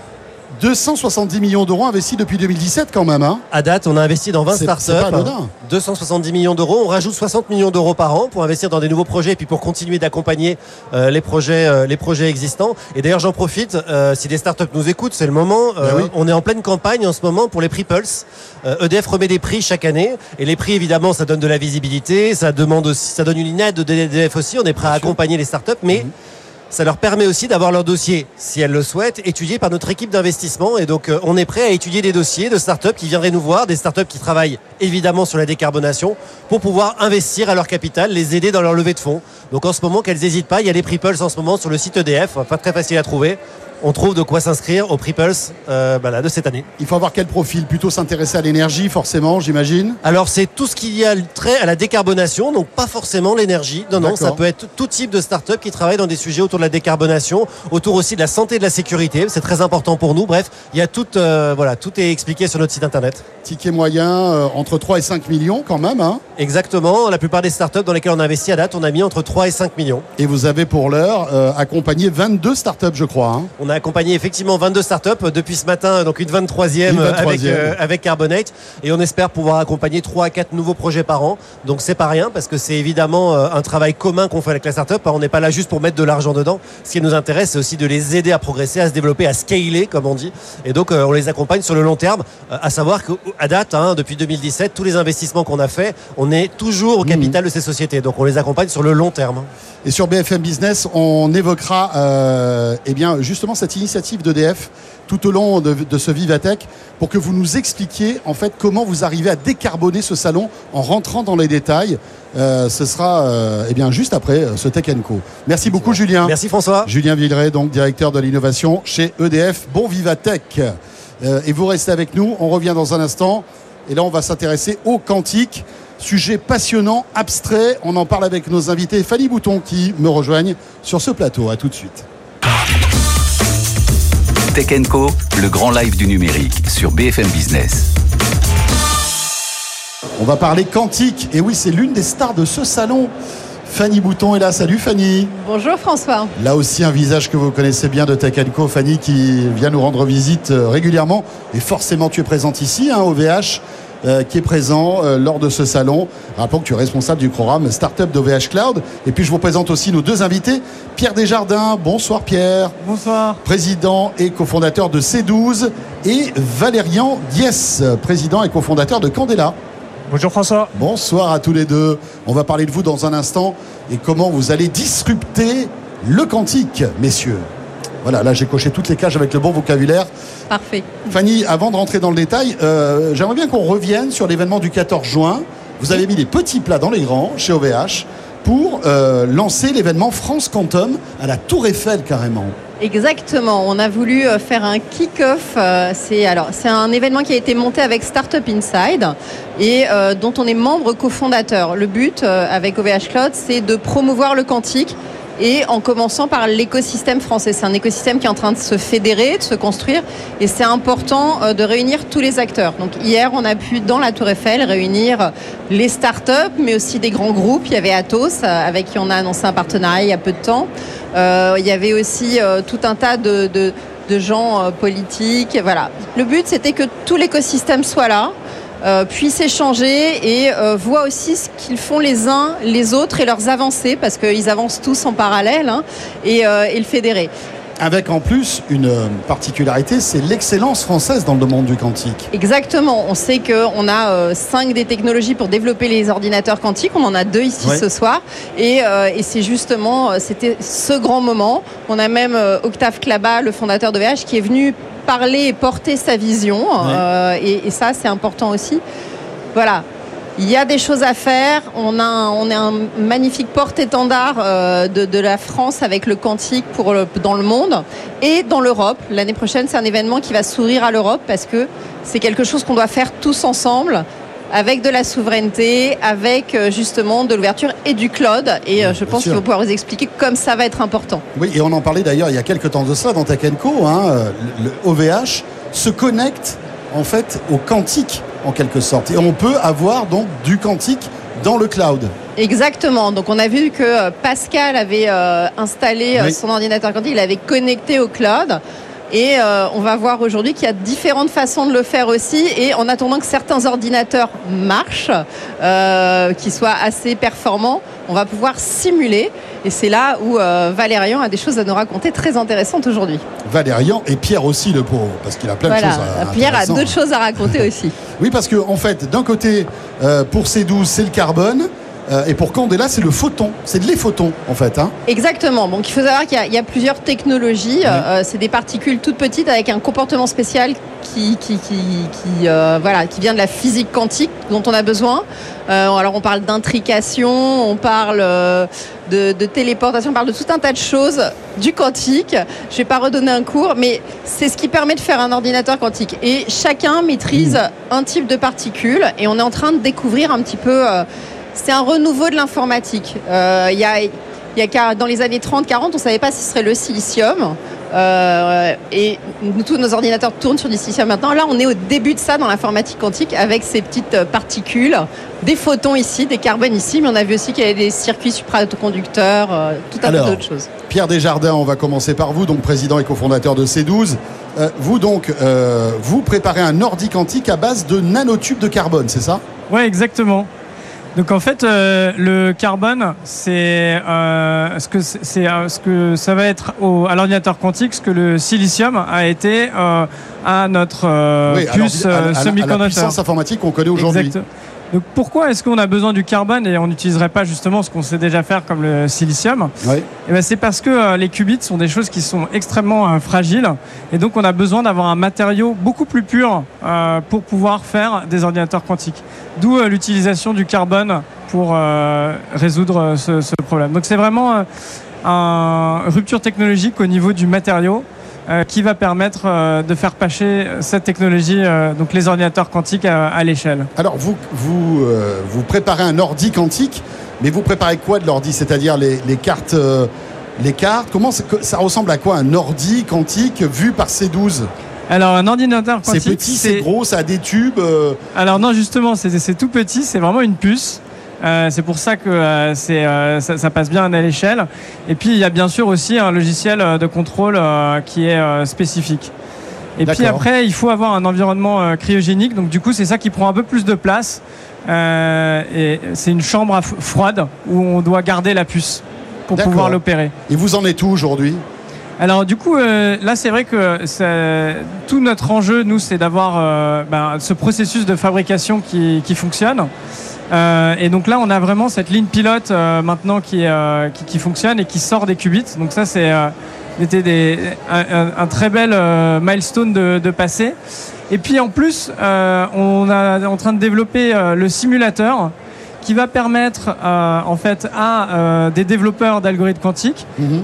270 millions d'euros investis depuis 2017 quand même. Hein. À date, on a investi dans 20 startups. C'est pas anodin. 270 millions d'euros. On rajoute 60 millions d'euros par an pour investir dans des nouveaux projets et puis pour continuer d'accompagner les projets existants. Et d'ailleurs, j'en profite. Si des startups nous écoutent, c'est le moment. Oui. On est en pleine campagne en ce moment pour les prix Pulse. EDF remet des prix chaque année. Et les prix, évidemment, ça donne de la visibilité. Ça donne une aide d'EDF aussi. On est prêt à accompagner les startups. Mais ça leur permet aussi d'avoir leur dossier, si elles le souhaitent, étudié par notre équipe d'investissement. Et donc, on est prêt à étudier des dossiers de startups qui viendraient nous voir, des startups qui travaillent évidemment sur la décarbonation pour pouvoir investir à leur capital, les aider dans leur levée de fonds. Donc, en ce moment, qu'elles n'hésitent pas. Il y a les prix Pulse en ce moment sur le site EDF, pas très facile à trouver. On trouve de quoi s'inscrire au prix Pulse de cette année. Il faut avoir quel profil? Plutôt s'intéresser à l'énergie, forcément, j'imagine. Alors, c'est tout ce qui a trait à la décarbonation, donc pas forcément l'énergie. Non, ça peut être tout type de start-up qui travaille dans des sujets autour de la décarbonation, autour aussi de la santé et de la sécurité. C'est très important pour nous. Bref, il y a tout est expliqué sur notre site internet. Ticket moyen entre 3 et 5 millions quand même. Hein. Exactement. La plupart des startups dans lesquelles on a investi à date, on a mis entre 3 et 5 millions. Et vous avez pour l'heure accompagné 22 startups, je crois. Hein. On a accompagné effectivement 22 startups depuis ce matin, donc une 23e, avec Carbonate, et on espère pouvoir accompagner 3 à 4 nouveaux projets par an. Donc c'est pas rien parce que c'est évidemment un travail commun qu'on fait avec la startup. On n'est pas là juste pour mettre de l'argent dedans. Ce qui nous intéresse, c'est aussi de les aider à progresser, à se développer, à scaler, comme on dit. Et donc on les accompagne sur le long terme. À savoir qu'à date, depuis 2017, tous les investissements qu'on a fait, on est toujours au capital de ces sociétés. Donc on les accompagne sur le long terme. Et sur BFM Business, on évoquera justement cette initiative d'EDF tout au long de ce Vivatech pour que vous nous expliquiez en fait comment vous arrivez à décarboner ce salon en rentrant dans les détails. Ce sera juste après ce Tech & Co. Merci beaucoup Julien. Merci François. Julien Villeray, donc directeur de l'innovation chez EDF. Bon Vivatech. Et vous restez avec nous, on revient dans un instant. Et là on va s'intéresser au quantique. Sujet passionnant, abstrait. On en parle avec nos invités Fanny Bouton qui me rejoignent sur ce plateau. À tout de suite. Tech & Co, le grand live du numérique sur BFM Business. On va parler quantique. Et oui, c'est l'une des stars de ce salon. Fanny Bouton est là. Salut Fanny. Bonjour François. Là aussi un visage que vous connaissez bien de Tech & Co. Fanny qui vient nous rendre visite régulièrement. Et forcément tu es présente ici au VH. Qui est présent lors de ce salon. Rappelons que tu es responsable du programme Startup d'OVH Cloud. Et puis je vous présente aussi nos deux invités. Pierre Desjardins, bonsoir Pierre. Bonsoir. Président et cofondateur de C12. Et Valérian Diès, président et cofondateur de Candela. Bonjour François. Bonsoir à tous les deux. On va parler de vous dans un instant et comment vous allez disrupter le quantique, messieurs. Voilà, là j'ai coché toutes les cases avec le bon vocabulaire. Parfait. Fanny, avant de rentrer dans le détail, j'aimerais bien qu'on revienne sur l'événement du 14 juin. Vous avez mis les petits plats dans les grands chez OVH pour lancer l'événement France Quantum à la Tour Eiffel carrément. Exactement, on a voulu faire un kick-off. C'est un événement qui a été monté avec Startup Inside et dont on est membre cofondateur. Le but avec OVH Cloud, c'est de promouvoir le quantique. Et en commençant par l'écosystème français. C'est un écosystème qui est en train de se fédérer, de se construire. Et c'est important de réunir tous les acteurs. Donc hier, on a pu, dans la Tour Eiffel, réunir les startups, mais aussi des grands groupes. Il y avait Atos, avec qui on a annoncé un partenariat il y a peu de temps. Il y avait aussi tout un tas de gens politiques. Voilà. Le but, c'était que tout l'écosystème soit là. Puissent échanger et voient aussi ce qu'ils font les uns les autres et leurs avancées parce qu'ils avancent tous en parallèle et le fédérer. Avec en plus une particularité, c'est l'excellence française dans le domaine du quantique. Exactement, on sait qu'on a 5 des technologies pour développer les ordinateurs quantiques, on en a 2 ici ce soir et c'est justement, c'était ce grand moment. On a même Octave Klaba, le fondateur de VH, qui est venu parler et porter sa vision et ça c'est important aussi. Voilà. Il y a des choses à faire. On est un magnifique porte-étendard de la France avec le quantique dans le monde et dans l'Europe. L'année prochaine, c'est un événement qui va s'ouvrir à l'Europe parce que c'est quelque chose qu'on doit faire tous ensemble avec de la souveraineté, avec justement de l'ouverture et du cloud. Et je pense qu'il va pouvoir vous expliquer comme ça va être important. Oui, et on en parlait d'ailleurs il y a quelques temps de cela dans Tech & Co. Le OVH se connecte en fait au quantique en quelque sorte. Et on peut avoir donc du quantique dans le cloud. Exactement. Donc on a vu que Pascal avait installé son ordinateur quantique, il l'avait connecté au cloud. Et on va voir aujourd'hui qu'il y a différentes façons de le faire aussi. Et en attendant que certains ordinateurs marchent, qu'ils soient assez performants, on va pouvoir simuler. Et c'est là où Valérian a des choses à nous raconter très intéressantes aujourd'hui. Valérian et Pierre aussi, le pauvre, parce qu'il a plein de choses à Pierre a d'autres choses à raconter aussi. Oui, parce qu'en fait, d'un côté, pour C12, c'est le carbone. Et pour Candela, c'est le photon. C'est les photons, en fait. Hein. Exactement. Donc, il faut savoir qu'il y a plusieurs technologies. C'est des particules toutes petites avec un comportement spécial qui vient de la physique quantique dont on a besoin. Alors, on parle d'intrication, on parle de téléportation, on parle de tout un tas de choses du quantique. Je ne vais pas redonner un cours, mais c'est ce qui permet de faire un ordinateur quantique. Et chacun maîtrise un type de particules. Et on est en train de découvrir un petit peu... c'est un renouveau de l'informatique. Dans les années 30-40, on ne savait pas si ce serait le silicium. Et tous nos ordinateurs tournent sur du silicium maintenant. Là, on est au début de ça dans l'informatique quantique avec ces petites particules, des photons ici, des carbones ici, mais on a vu aussi qu'il y avait des circuits supraconducteurs, tout un tas d'autres choses. Pierre Desjardins, on va commencer par vous, donc président et cofondateur de C12. Vous préparez un ordi quantique à base de nanotubes de carbone, c'est ça ? Oui, exactement. Donc en fait, le carbone, c'est ce que ça va être à l'ordinateur quantique, ce que le silicium a été à notre puce semi-conducteur. À la puissance informatique qu'on connaît aujourd'hui. Exact. Donc pourquoi est-ce qu'on a besoin du carbone et on n'utiliserait pas justement ce qu'on sait déjà faire comme le silicium ? Et ben c'est parce que les qubits sont des choses qui sont extrêmement fragiles et donc on a besoin d'avoir un matériau beaucoup plus pur pour pouvoir faire des ordinateurs quantiques. D'où l'utilisation du carbone pour résoudre ce problème. Donc c'est vraiment une rupture technologique au niveau du matériau qui va permettre de faire passer cette technologie, donc les ordinateurs quantiques à l'échelle. Alors vous préparez un ordi quantique, mais vous préparez quoi de l'ordi ? C'est-à-dire les cartes, comment ça ressemble à quoi un ordi quantique vu par C12 ? Alors un ordinateur quantique, c'est petit, c'est gros, ça a des tubes. Alors non, justement, c'est tout petit, c'est vraiment une puce. C'est pour ça que ça passe bien à l'échelle. Et puis il y a bien sûr aussi un logiciel de contrôle qui est spécifique. Et puis après, il faut avoir un environnement cryogénique. Donc du coup, c'est ça qui prend un peu plus de place. Et c'est une chambre froide où on doit garder la puce pour pouvoir l'opérer. Et vous en êtes où aujourd'hui ? Alors du coup, là c'est vrai que tout notre enjeu, nous, c'est d'avoir ce processus de fabrication qui fonctionne. Et donc là, on a vraiment cette ligne pilote maintenant qui fonctionne et qui sort des qubits. Donc ça, c'était un très bel milestone de passer. Et puis en plus, on est en train de développer le simulateur qui va permettre en fait à des développeurs d'algorithmes quantiques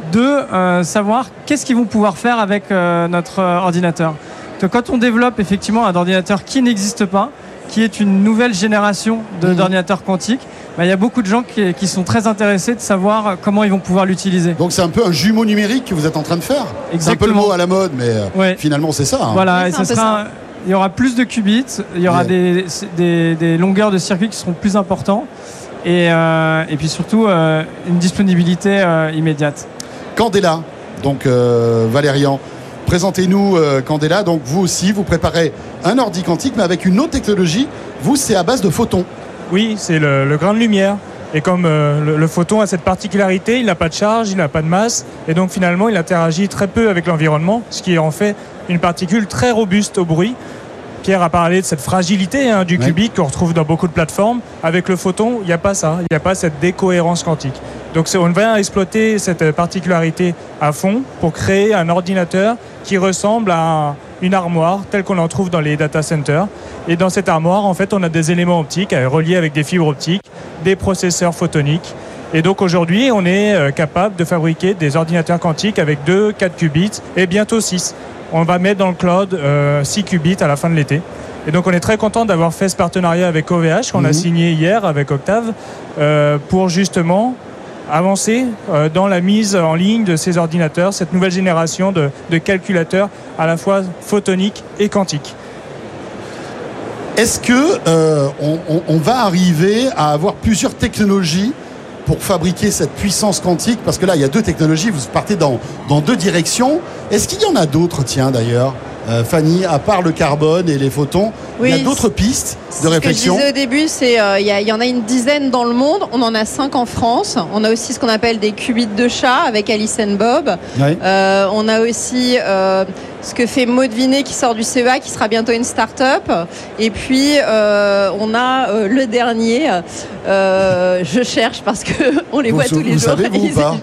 de savoir qu'est-ce qu'ils vont pouvoir faire avec notre ordinateur. Donc, quand on développe effectivement un ordinateur qui n'existe pas, qui est une nouvelle génération d'ordinateurs quantiques, il y a beaucoup de gens qui sont très intéressés de savoir comment ils vont pouvoir l'utiliser. Donc c'est un peu un jumeau numérique que vous êtes en train de faire. Exactement. C'est un peu le mot à la mode, mais finalement c'est ça. Hein. Voilà, et il y aura plus de qubits, il y aura des longueurs de circuits qui seront plus importants et puis surtout une disponibilité immédiate. Candela, donc Valérian, présentez-nous Candela. Donc vous aussi, vous préparez un ordi quantique, mais avec une autre technologie. Vous, c'est à base de photons. Oui, c'est le grain de lumière. Et comme le photon a cette particularité, il n'a pas de charge, il n'a pas de masse, et donc finalement il interagit très peu avec l'environnement, ce qui en fait une particule très robuste au bruit. Pierre a parlé de cette fragilité du qubit qu'on retrouve dans beaucoup de plateformes. Avec le photon, il n'y a pas ça, il n'y a pas cette décohérence quantique. Donc on va exploiter cette particularité à fond pour créer un ordinateur qui ressemble à une armoire telle qu'on en trouve dans les data centers. Et dans cette armoire, en fait, on a des éléments optiques reliés avec des fibres optiques, des processeurs photoniques. Et donc aujourd'hui, on est capable de fabriquer des ordinateurs quantiques avec 2, 4 qubits et bientôt 6. On va mettre dans le cloud 6 qubits à la fin de l'été. Et donc on est très content d'avoir fait ce partenariat avec OVH qu'on a signé hier avec Octave pour justement avancer dans la mise en ligne de ces ordinateurs, cette nouvelle génération de calculateurs à la fois photoniques et quantiques. Est-ce que on va arriver à avoir plusieurs technologies pour fabriquer cette puissance quantique? Parce que là, il y a 2 technologies, vous partez dans 2 directions. Est-ce qu'il y en a d'autres, tiens, d'ailleurs, Fanny, à part le carbone et les photons? Oui, il y a d'autres pistes de réflexion? Ce que je disais au début, c'est il y en a une dizaine dans le monde. On en a 5 en France. On a aussi ce qu'on appelle des qubits de chat avec Alice and Bob. Oui. On a aussi ce que fait Maud Vinet qui sort du CEA, qui sera bientôt une start-up. Et puis on a le dernier. Je cherche parce que on les voit tous les jours. Savez, vous, ou pas?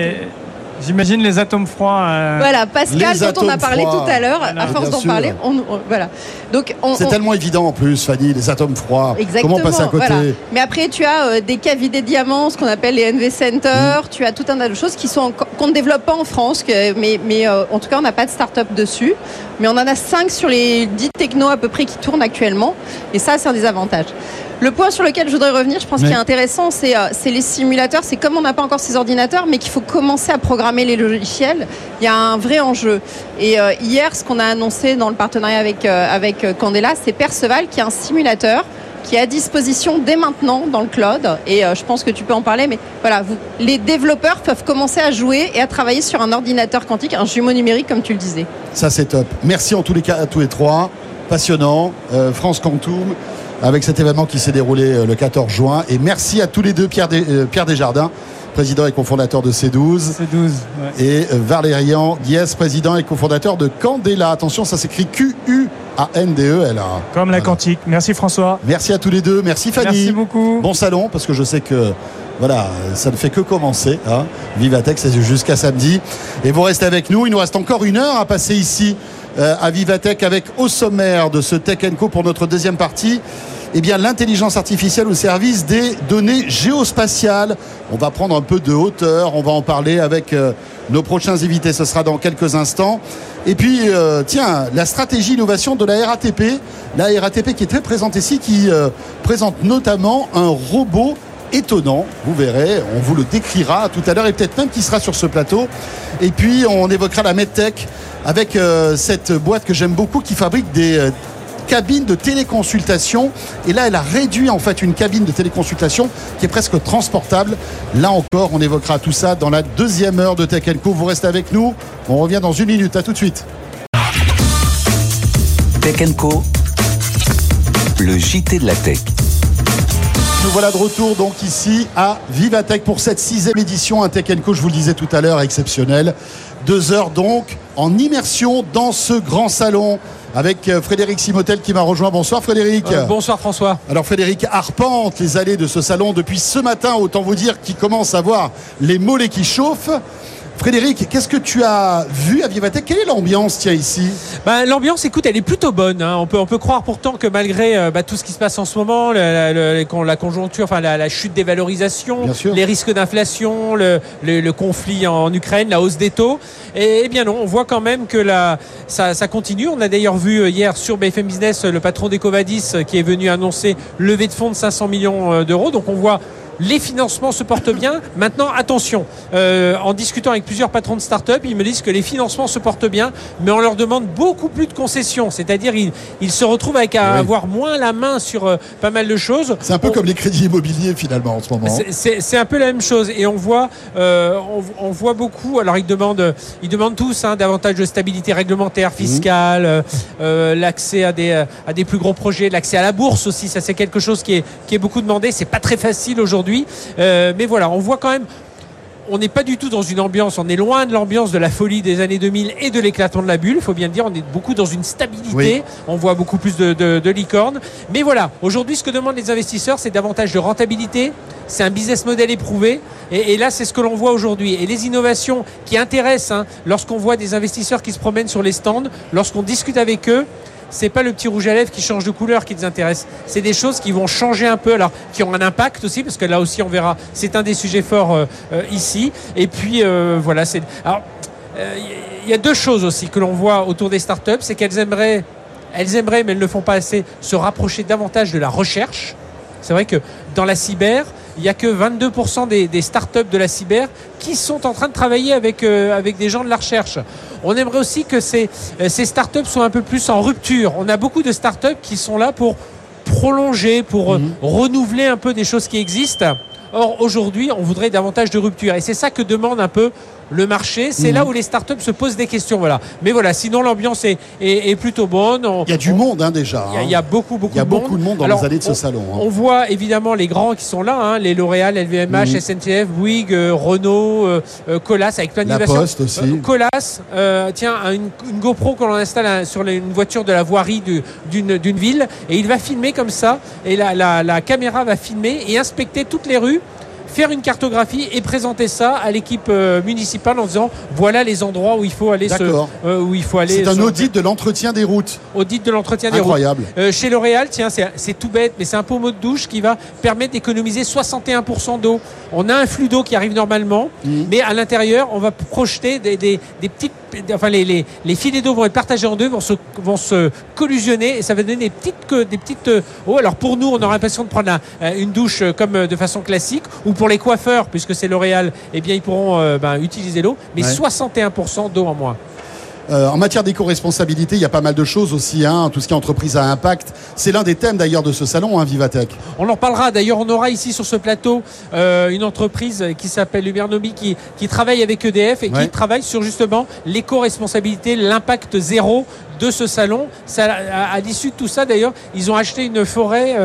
J'imagine les atomes froids. Voilà, Pascal, dont on a parlé tout à l'heure, à force d'en parler, voilà. Donc, c'est tellement évident en plus, Fanny, les atomes froids. Exactement. Comment passer à côté? Voilà. Mais après, tu as des cavités des diamants, ce qu'on appelle les NV Center. Tu as tout un tas de choses qu'on ne développe pas en France, mais en tout cas, on n'a pas de start-up dessus. Mais on en a 5 sur les 10 technos à peu près qui tournent actuellement. Et ça, c'est un des avantages. Le point sur lequel je voudrais revenir, je pense qu'il est intéressant, c'est les simulateurs. C'est comme on n'a pas encore ces ordinateurs, mais qu'il faut commencer à programmer les logiciels. Il y a un vrai enjeu. Et hier, ce qu'on a annoncé dans le partenariat avec Candela, c'est Perceval, qui est un simulateur qui est à disposition dès maintenant dans le cloud. Et je pense que tu peux en parler, mais voilà, les développeurs peuvent commencer à jouer et à travailler sur un ordinateur quantique, un jumeau numérique, comme tu le disais. Ça, c'est top. Merci en tous les cas à tous les 3. Passionnant. France Quantum, avec cet événement qui s'est déroulé le 14 juin. Et merci à tous les deux, Pierre Desjardins, président et cofondateur de C12. Ouais. Et Valérian Guiès, président et cofondateur de Candela. Attention, ça s'écrit Q-U-A-N-D-E-L-A. Comme la quantique. Merci François. Merci à tous les deux. Merci Fanny. Merci beaucoup. Bon salon, parce que je sais que voilà, ça ne fait que commencer. Hein. Vivatech, c'est jusqu'à samedi. Et vous restez avec nous. Il nous reste encore 1 heure à passer ici à Vivatech, avec au sommaire de ce Tech & Co pour notre deuxième partie, eh bien, l'intelligence artificielle au service des données géospatiales. On va prendre un peu de hauteur, on va en parler avec nos prochains invités, ce sera dans quelques instants. Et puis, tiens, la stratégie innovation de la RATP qui est très présente ici, qui présente notamment un robot étonnant, vous verrez, on vous le décrira tout à l'heure, et peut-être même qui sera sur ce plateau. Et puis on évoquera la MedTech avec cette boîte que j'aime beaucoup, qui fabrique des cabines de téléconsultation. Et là, elle a réduit en fait une cabine de téléconsultation qui est presque transportable. Là encore, on évoquera tout ça dans la deuxième heure de Tech & Co. Vous restez avec nous, on revient dans 1 minute. À tout de suite. Tech & Co, le JT de la Tech. Nous voilà de retour donc ici à Vivatech pour cette 6e édition, un Tech & Co, je vous le disais tout à l'heure, exceptionnel. 2 heures donc en immersion dans ce grand salon avec Frédéric Simotel qui m'a rejoint. Bonsoir Frédéric. Bonsoir François. Alors Frédéric arpente les allées de ce salon depuis ce matin, autant vous dire qu'il commence à voir les mollets qui chauffent. Frédéric, qu'est-ce que tu as vu à Vivatech? Quelle est l'ambiance ici? L'ambiance, écoute, elle est plutôt bonne. Hein. On peut croire pourtant que malgré tout ce qui se passe en ce moment, la conjoncture, enfin la chute des valorisations, les risques d'inflation, le conflit en Ukraine, la hausse des taux, et bien non, on voit quand même que ça continue. On a d'ailleurs vu hier sur BFM Business le patron d'Ecovadis qui est venu annoncer levée de fonds de 500 millions d'euros. Donc on voit les financements se portent bien. Maintenant, attention, en discutant avec plusieurs patrons de start-up, ils me disent que les financements se portent bien, mais on leur demande beaucoup plus de concessions. C'est-à-dire, ils se retrouvent avec à avoir moins la main sur pas mal de choses. C'est un peu comme les crédits immobiliers finalement en ce moment. C'est un peu la même chose. Et on voit beaucoup. Alors, ils demandent tous davantage de stabilité réglementaire, fiscale, l'accès à des plus gros projets, l'accès à la bourse aussi. Ça, c'est quelque chose qui est beaucoup demandé. C'est pas très facile aujourd'hui. Mais voilà, on voit quand même, on n'est pas du tout dans une ambiance, on est loin de l'ambiance de la folie des années 2000 et de l'éclatement de la bulle, il faut bien le dire, on est beaucoup dans une stabilité, on voit beaucoup plus de licornes. Mais voilà, aujourd'hui ce que demandent les investisseurs, c'est davantage de rentabilité, c'est un business model éprouvé, et là c'est ce que l'on voit aujourd'hui. Et les innovations qui intéressent, lorsqu'on voit des investisseurs qui se promènent sur les stands, lorsqu'on discute avec eux, c'est pas le petit rouge à lèvres qui change de couleur qui les intéresse. C'est des choses qui vont changer un peu, alors qui ont un impact aussi, parce que là aussi on verra, c'est un des sujets forts ici. Et puis voilà, alors il y a 2 choses aussi que l'on voit autour des startups, c'est qu'elles aimeraient, mais elles ne le font pas assez, se rapprocher davantage de la recherche. C'est vrai que dans la cyber, il n'y a que 22% des startups de la cyber qui sont en train de travailler avec des gens de la recherche. On aimerait aussi que ces startups soient un peu plus en rupture. On a beaucoup de startups qui sont là pour prolonger, pour renouveler un peu des choses qui existent. Or, aujourd'hui, on voudrait davantage de rupture. Et c'est ça que demande un peu le marché. C'est là où les startups se posent des questions. Voilà. Mais voilà, sinon, l'ambiance est plutôt bonne. Il y a du monde déjà. Il y a beaucoup de monde dans les allées de ce salon. On voit évidemment les grands qui sont là, les L'Oréal, LVMH, SNCF, Bouygues, Renault, Colas, avec plein d'innovations. La Poste aussi. Colas, tiens, une GoPro qu'on installe sur une voiture de la voirie d'une ville, et il va filmer comme ça, et la caméra va filmer et inspecter toutes les rues, faire une cartographie et présenter ça à l'équipe municipale en disant voilà les endroits où il faut aller. C'est un audit de l'entretien des routes. Audit de l'entretien des routes. Incroyable. Chez L'Oréal, tiens, c'est tout bête, mais c'est un pommeau de douche qui va permettre d'économiser 61% d'eau. On a un flux d'eau qui arrive normalement, mais à l'intérieur, on va projeter des petites. Enfin, les filets d'eau vont être partagés en deux, vont se collusionner, et ça va donner des petites eaux. Alors pour nous, on aura l'impression de prendre une douche comme de façon classique, ou pour les coiffeurs, puisque c'est L'Oréal, eh bien ils pourront utiliser l'eau, mais 61% d'eau en moins. En matière d'éco-responsabilité, il y a pas mal de choses aussi, tout ce qui est entreprise à impact. C'est l'un des thèmes d'ailleurs de ce salon, Vivatech. On en parlera. D'ailleurs, on aura ici sur ce plateau une entreprise qui s'appelle Ubernobi qui travaille avec EDF et qui travaille sur justement l'éco-responsabilité, l'impact zéro de ce salon. À l'issue de tout ça, d'ailleurs, ils ont acheté une forêt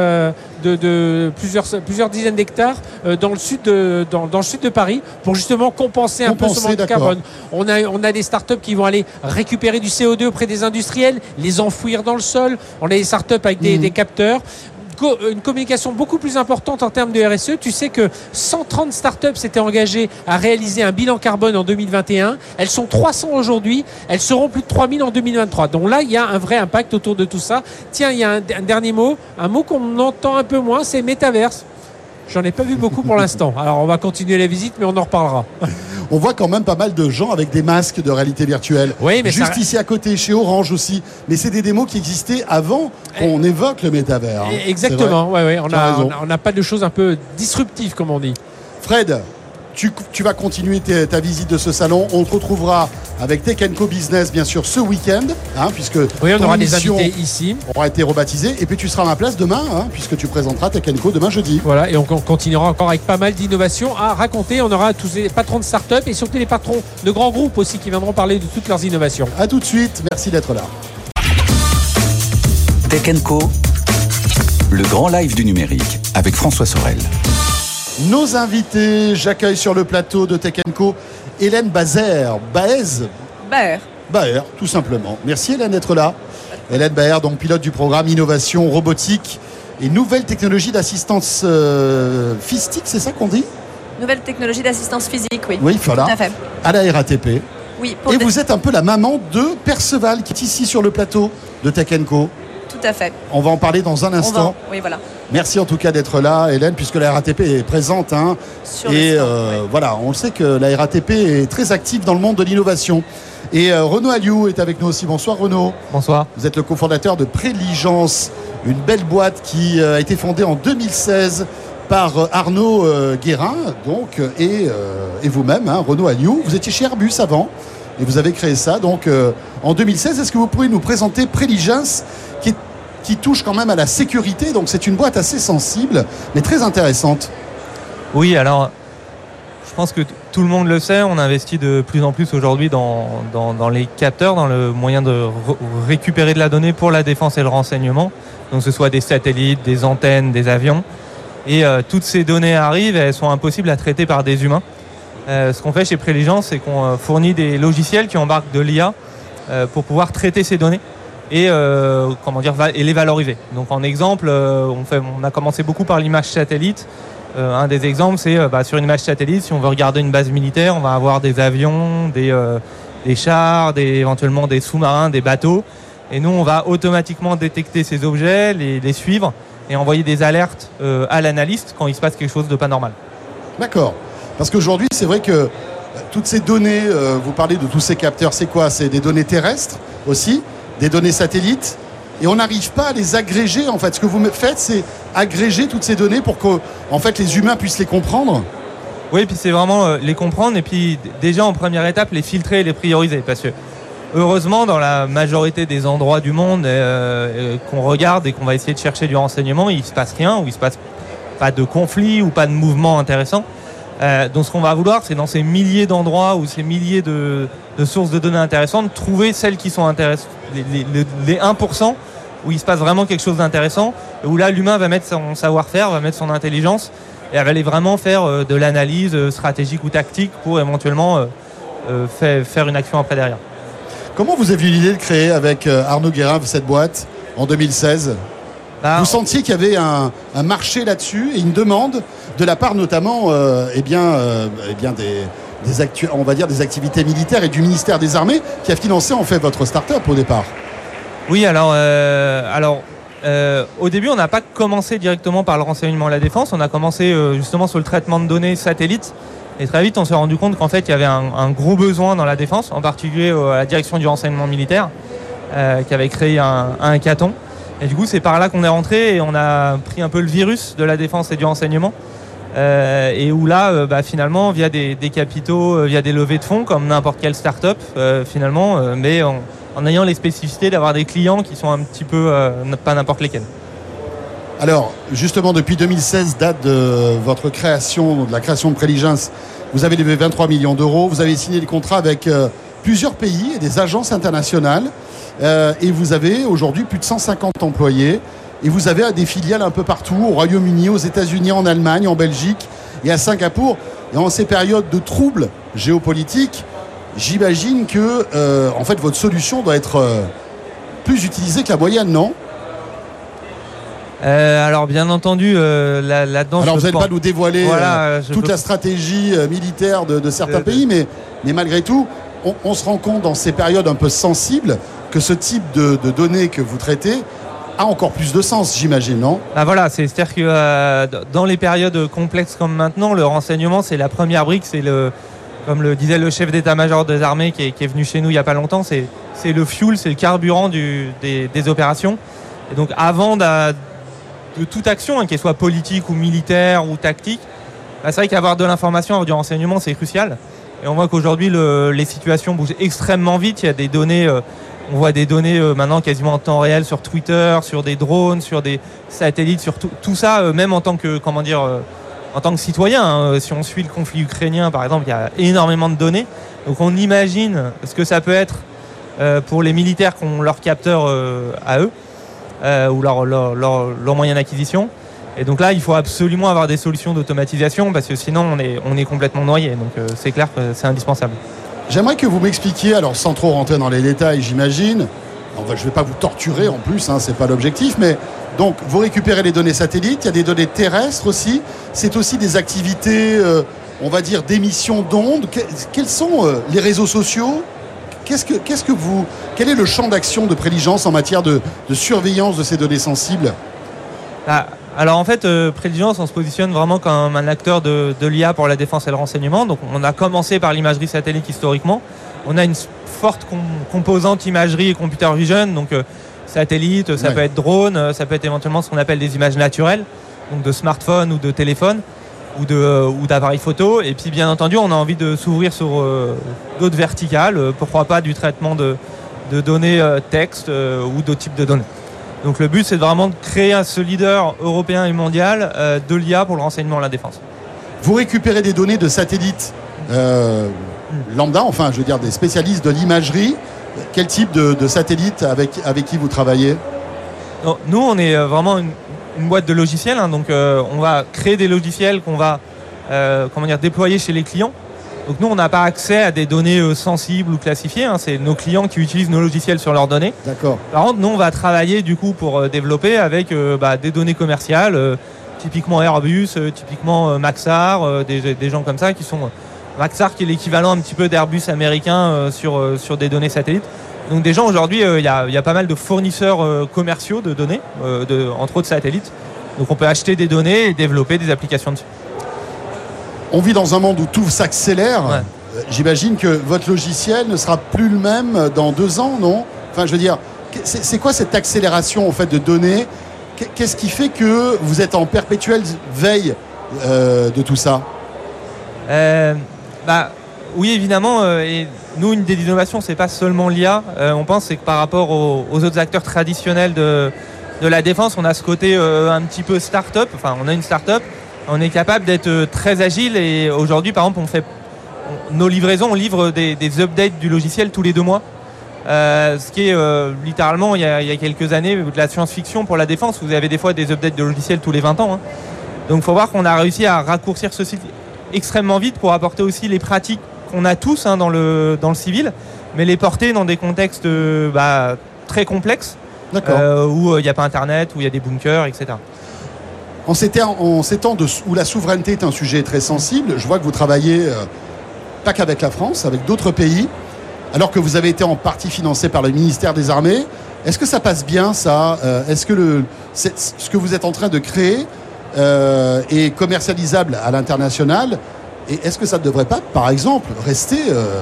de plusieurs dizaines d'hectares dans le sud de Paris pour justement compenser un peu ce manque de carbone. On a des startups qui vont aller récupérer du CO2 auprès des industriels, les enfouir dans le sol. On a des startups avec des capteurs. Une communication beaucoup plus importante en termes de RSE. Tu sais que 130 startups s'étaient engagées à réaliser un bilan carbone en 2021. Elles sont 300 aujourd'hui. Elles seront plus de 3000 en 2023. Donc là, il y a un vrai impact autour de tout ça. Tiens, il y a un dernier mot. Un mot qu'on entend un peu moins, c'est métaverse. J'en ai pas vu beaucoup pour l'instant. Alors on va continuer la visite, mais on en reparlera. On voit quand même pas mal de gens avec des masques de réalité virtuelle. Oui, mais juste ici à côté, chez Orange aussi. Mais c'est des démos qui existaient avant qu'on évoque le métavers. Exactement. On n'a pas de choses un peu disruptives, comme on dit. Fred, tu vas continuer ta visite de ce salon. On te retrouvera avec Tech & Co Business, bien sûr, ce week-end, puisque on aura des invités ici. Aura été rebaptisé. Et puis tu seras à ma place demain, puisque tu présenteras Tech & Co demain jeudi. Voilà, et on continuera encore avec pas mal d'innovations à raconter. On aura tous les patrons de start-up et surtout les patrons de grands groupes aussi qui viendront parler de toutes leurs innovations. À tout de suite. Merci d'être là. Tech & Co, le grand live du numérique avec François Sorel. Nos invités, j'accueille sur le plateau de Tech & Co Hélène Baer, tout simplement. Merci Hélène d'être là. Hélène Baer, donc pilote du programme Innovation, Robotique et Nouvelles Technologies d'Assistance Physique, c'est ça qu'on dit ? Nouvelles technologies d'assistance physique, oui. Oui, voilà. Tout à fait. À la RATP. Oui. Et vous êtes un peu la maman de Perceval qui est ici sur le plateau de Tech & Co. Tout à fait. On va en parler dans un instant. Oui, voilà. Merci en tout cas d'être là, Hélène, puisque la RATP est présente. Voilà, on le sait que la RATP est très active dans le monde de l'innovation. Et Renaud Alliou est avec nous aussi. Bonsoir Renaud. Bonsoir. Vous êtes le cofondateur de Préligence, une belle boîte qui a été fondée en 2016 par Arnaud Guérin, donc, et vous-même, Renaud Alliou. Vous étiez chez Airbus avant et vous avez créé ça donc en 2016. Est-ce que vous pouvez nous présenter Préligence qui touche quand même à la sécurité, donc c'est une boîte assez sensible mais très intéressante. Oui, alors je pense que tout le monde le sait, on investit de plus en plus aujourd'hui dans les capteurs, dans le moyen de récupérer de la donnée pour la défense et le renseignement, donc que ce soit des satellites, des antennes, des avions, et toutes ces données arrivent et elles sont impossibles à traiter par des humains. Ce qu'on fait chez Préligence, c'est qu'on fournit des logiciels qui embarquent de l'IA pour pouvoir traiter ces données et les valoriser. Donc en exemple, on a commencé beaucoup par l'image satellite. Un des exemples, c'est sur une image satellite, si on veut regarder une base militaire, on va avoir des avions, des chars, éventuellement des sous-marins, des bateaux. Et nous, on va automatiquement détecter ces objets, les suivre et envoyer des alertes à l'analyste quand il se passe quelque chose de pas normal. D'accord. Parce qu'aujourd'hui, c'est vrai que toutes ces données, vous parlez de tous ces capteurs, c'est quoi ? C'est des données terrestres aussi, des données satellites, et on n'arrive pas à les agréger. En fait, ce que vous faites, c'est agréger toutes ces données pour que, en fait, les humains puissent les comprendre. Oui, puis c'est vraiment les comprendre, et puis déjà en première étape, les filtrer et les prioriser, parce que heureusement, dans la majorité des endroits du monde qu'on regarde et qu'on va essayer de chercher du renseignement, il ne se passe rien, ou il se passe pas de conflit ou pas de mouvement intéressant. Donc ce qu'on va vouloir, c'est dans ces milliers d'endroits ou ces milliers de sources de données intéressantes, trouver celles qui sont intéressantes, les 1% où il se passe vraiment quelque chose d'intéressant, où là l'humain va mettre son savoir-faire, va mettre son intelligence et elle va aller vraiment faire de l'analyse stratégique ou tactique pour éventuellement faire une action après derrière. Comment vous avez eu l'idée de créer avec Arnaud Guérin cette boîte en 2016 ? Vous sentiez qu'il y avait un marché là-dessus et une demande de la part notamment on va dire des activités militaires et du ministère des Armées qui a financé en fait votre start-up au départ. Oui, alors au début on n'a pas commencé directement par le renseignement à la défense, on a commencé justement sur le traitement de données satellites et très vite on s'est rendu compte qu'en fait il y avait un gros besoin dans la défense, en particulier à la direction du renseignement militaire qui avait créé un hackathon. Et du coup, c'est par là qu'on est rentré et on a pris un peu le virus de la défense et du renseignement. Et où là, finalement, via des capitaux, via des levées de fonds, comme n'importe quelle start-up, mais en ayant les spécificités d'avoir des clients qui sont un petit peu pas n'importe lesquels. Alors, justement, depuis 2016, date de votre création, de la création de Preligence, vous avez levé 23 millions d'euros. Vous avez signé des contrats avec plusieurs pays et des agences internationales. Et vous avez aujourd'hui plus de 150 employés et vous avez des filiales un peu partout, au Royaume-Uni, aux États-Unis, en Allemagne, en Belgique et à Singapour. Et en ces périodes de troubles géopolitiques, j'imagine que en fait votre solution doit être plus utilisée que la moyenne, non ? Alors bien entendu, là-dedans. Alors vous n'allez pas nous dévoiler toute la stratégie militaire de certains pays, mais malgré tout, on se rend compte dans ces périodes un peu sensibles que ce type de données que vous traitez a encore plus de sens, j'imagine, non ? Voilà, c'est-à-dire que dans les périodes complexes comme maintenant, le renseignement, c'est la première brique, comme le disait le chef d'état-major des armées qui est venu chez nous il n'y a pas longtemps, c'est le fuel, c'est le carburant des opérations. Et donc avant de toute action, qu'elle soit politique ou militaire ou tactique, c'est vrai qu'avoir de l'information, avoir du renseignement, c'est crucial. Et on voit qu'aujourd'hui, les situations bougent extrêmement vite. Il y a des données, on voit des données maintenant quasiment en temps réel sur Twitter, sur des drones, sur des satellites, sur tout ça, même en tant que, en tant que citoyen. Si on suit le conflit ukrainien, par exemple, il y a énormément de données. Donc on imagine ce que ça peut être pour les militaires qui ont leurs capteurs à eux, ou leur moyen d'acquisition. Et donc là, il faut absolument avoir des solutions d'automatisation parce que sinon, on est complètement noyé. Donc c'est clair que c'est indispensable. J'aimerais que vous m'expliquiez, alors sans trop rentrer dans les détails, j'imagine. Enfin, je ne vais pas vous torturer en plus, c'est pas l'objectif, mais donc vous récupérez les données satellites, il y a des données terrestres aussi. C'est aussi des activités, on va dire, d'émission d'ondes. Quels sont les réseaux sociaux ? Quel est le champ d'action de Preligence en matière de surveillance de ces données sensibles ? Alors en fait, Preligence, on se positionne vraiment comme un acteur de l'IA pour la défense et le renseignement. Donc on a commencé par l'imagerie satellite historiquement. On a une forte composante imagerie et computer vision, donc satellite, ça peut être drone, ça peut être éventuellement ce qu'on appelle des images naturelles, donc de smartphone ou de téléphone ou d'appareils photo. Et puis bien entendu, on a envie de s'ouvrir sur d'autres verticales, pourquoi pas du traitement de données texte ou d'autres types de données. Donc le but, c'est vraiment de créer ce leader européen et mondial de l'IA pour le renseignement et la défense. Vous récupérez des données de satellites lambda, enfin je veux dire des spécialistes de l'imagerie. Quel type de satellite avec qui vous travaillez ? Nous, on est vraiment une boîte de logiciels, donc on va créer des logiciels qu'on va déployer chez les clients. Donc nous, on n'a pas accès à des données sensibles ou classifiées. C'est nos clients qui utilisent nos logiciels sur leurs données. D'accord. Par contre, nous, on va travailler du coup pour développer avec des données commerciales, typiquement Airbus, typiquement Maxar, des gens comme ça qui sont Maxar qui est l'équivalent un petit peu d'Airbus américain sur des données satellites. Donc des gens aujourd'hui, il y a pas mal de fournisseurs commerciaux de données, entre autres satellites. Donc on peut acheter des données et développer des applications dessus. On vit dans un monde où tout s'accélère. Ouais. J'imagine que votre logiciel ne sera plus le même dans 2 ans, non ? Enfin, je veux dire, c'est quoi cette accélération en fait de données ? Qu'est-ce qui fait que vous êtes en perpétuelle veille de tout ça ? Oui, évidemment. Et nous, une des innovations, c'est pas seulement l'IA. On pense c'est que par rapport aux autres acteurs traditionnels de la défense, on a ce côté un petit peu start-up. Enfin, on a une start-up. On est capable d'être très agile et aujourd'hui, par exemple, nos livraisons, on livre des updates du logiciel tous les 2 mois. Ce qui est littéralement, il y a quelques années, de la science-fiction pour la défense. Vous avez des fois des updates de logiciels tous les 20 ans. Hein. Donc il faut voir qu'on a réussi à raccourcir ce cycle extrêmement vite pour apporter aussi les pratiques qu'on a tous dans le civil, mais les porter dans des contextes très complexes, où il n'y a pas Internet, où il y a des bunkers, etc. En ces temps où la souveraineté est un sujet très sensible, je vois que vous travaillez pas qu'avec la France, avec d'autres pays, alors que vous avez été en partie financé par le ministère des Armées. Est-ce que ça passe bien, ça ? Est-ce que ce que vous êtes en train de créer est commercialisable à l'international ? Et est-ce que ça ne devrait pas, par exemple, rester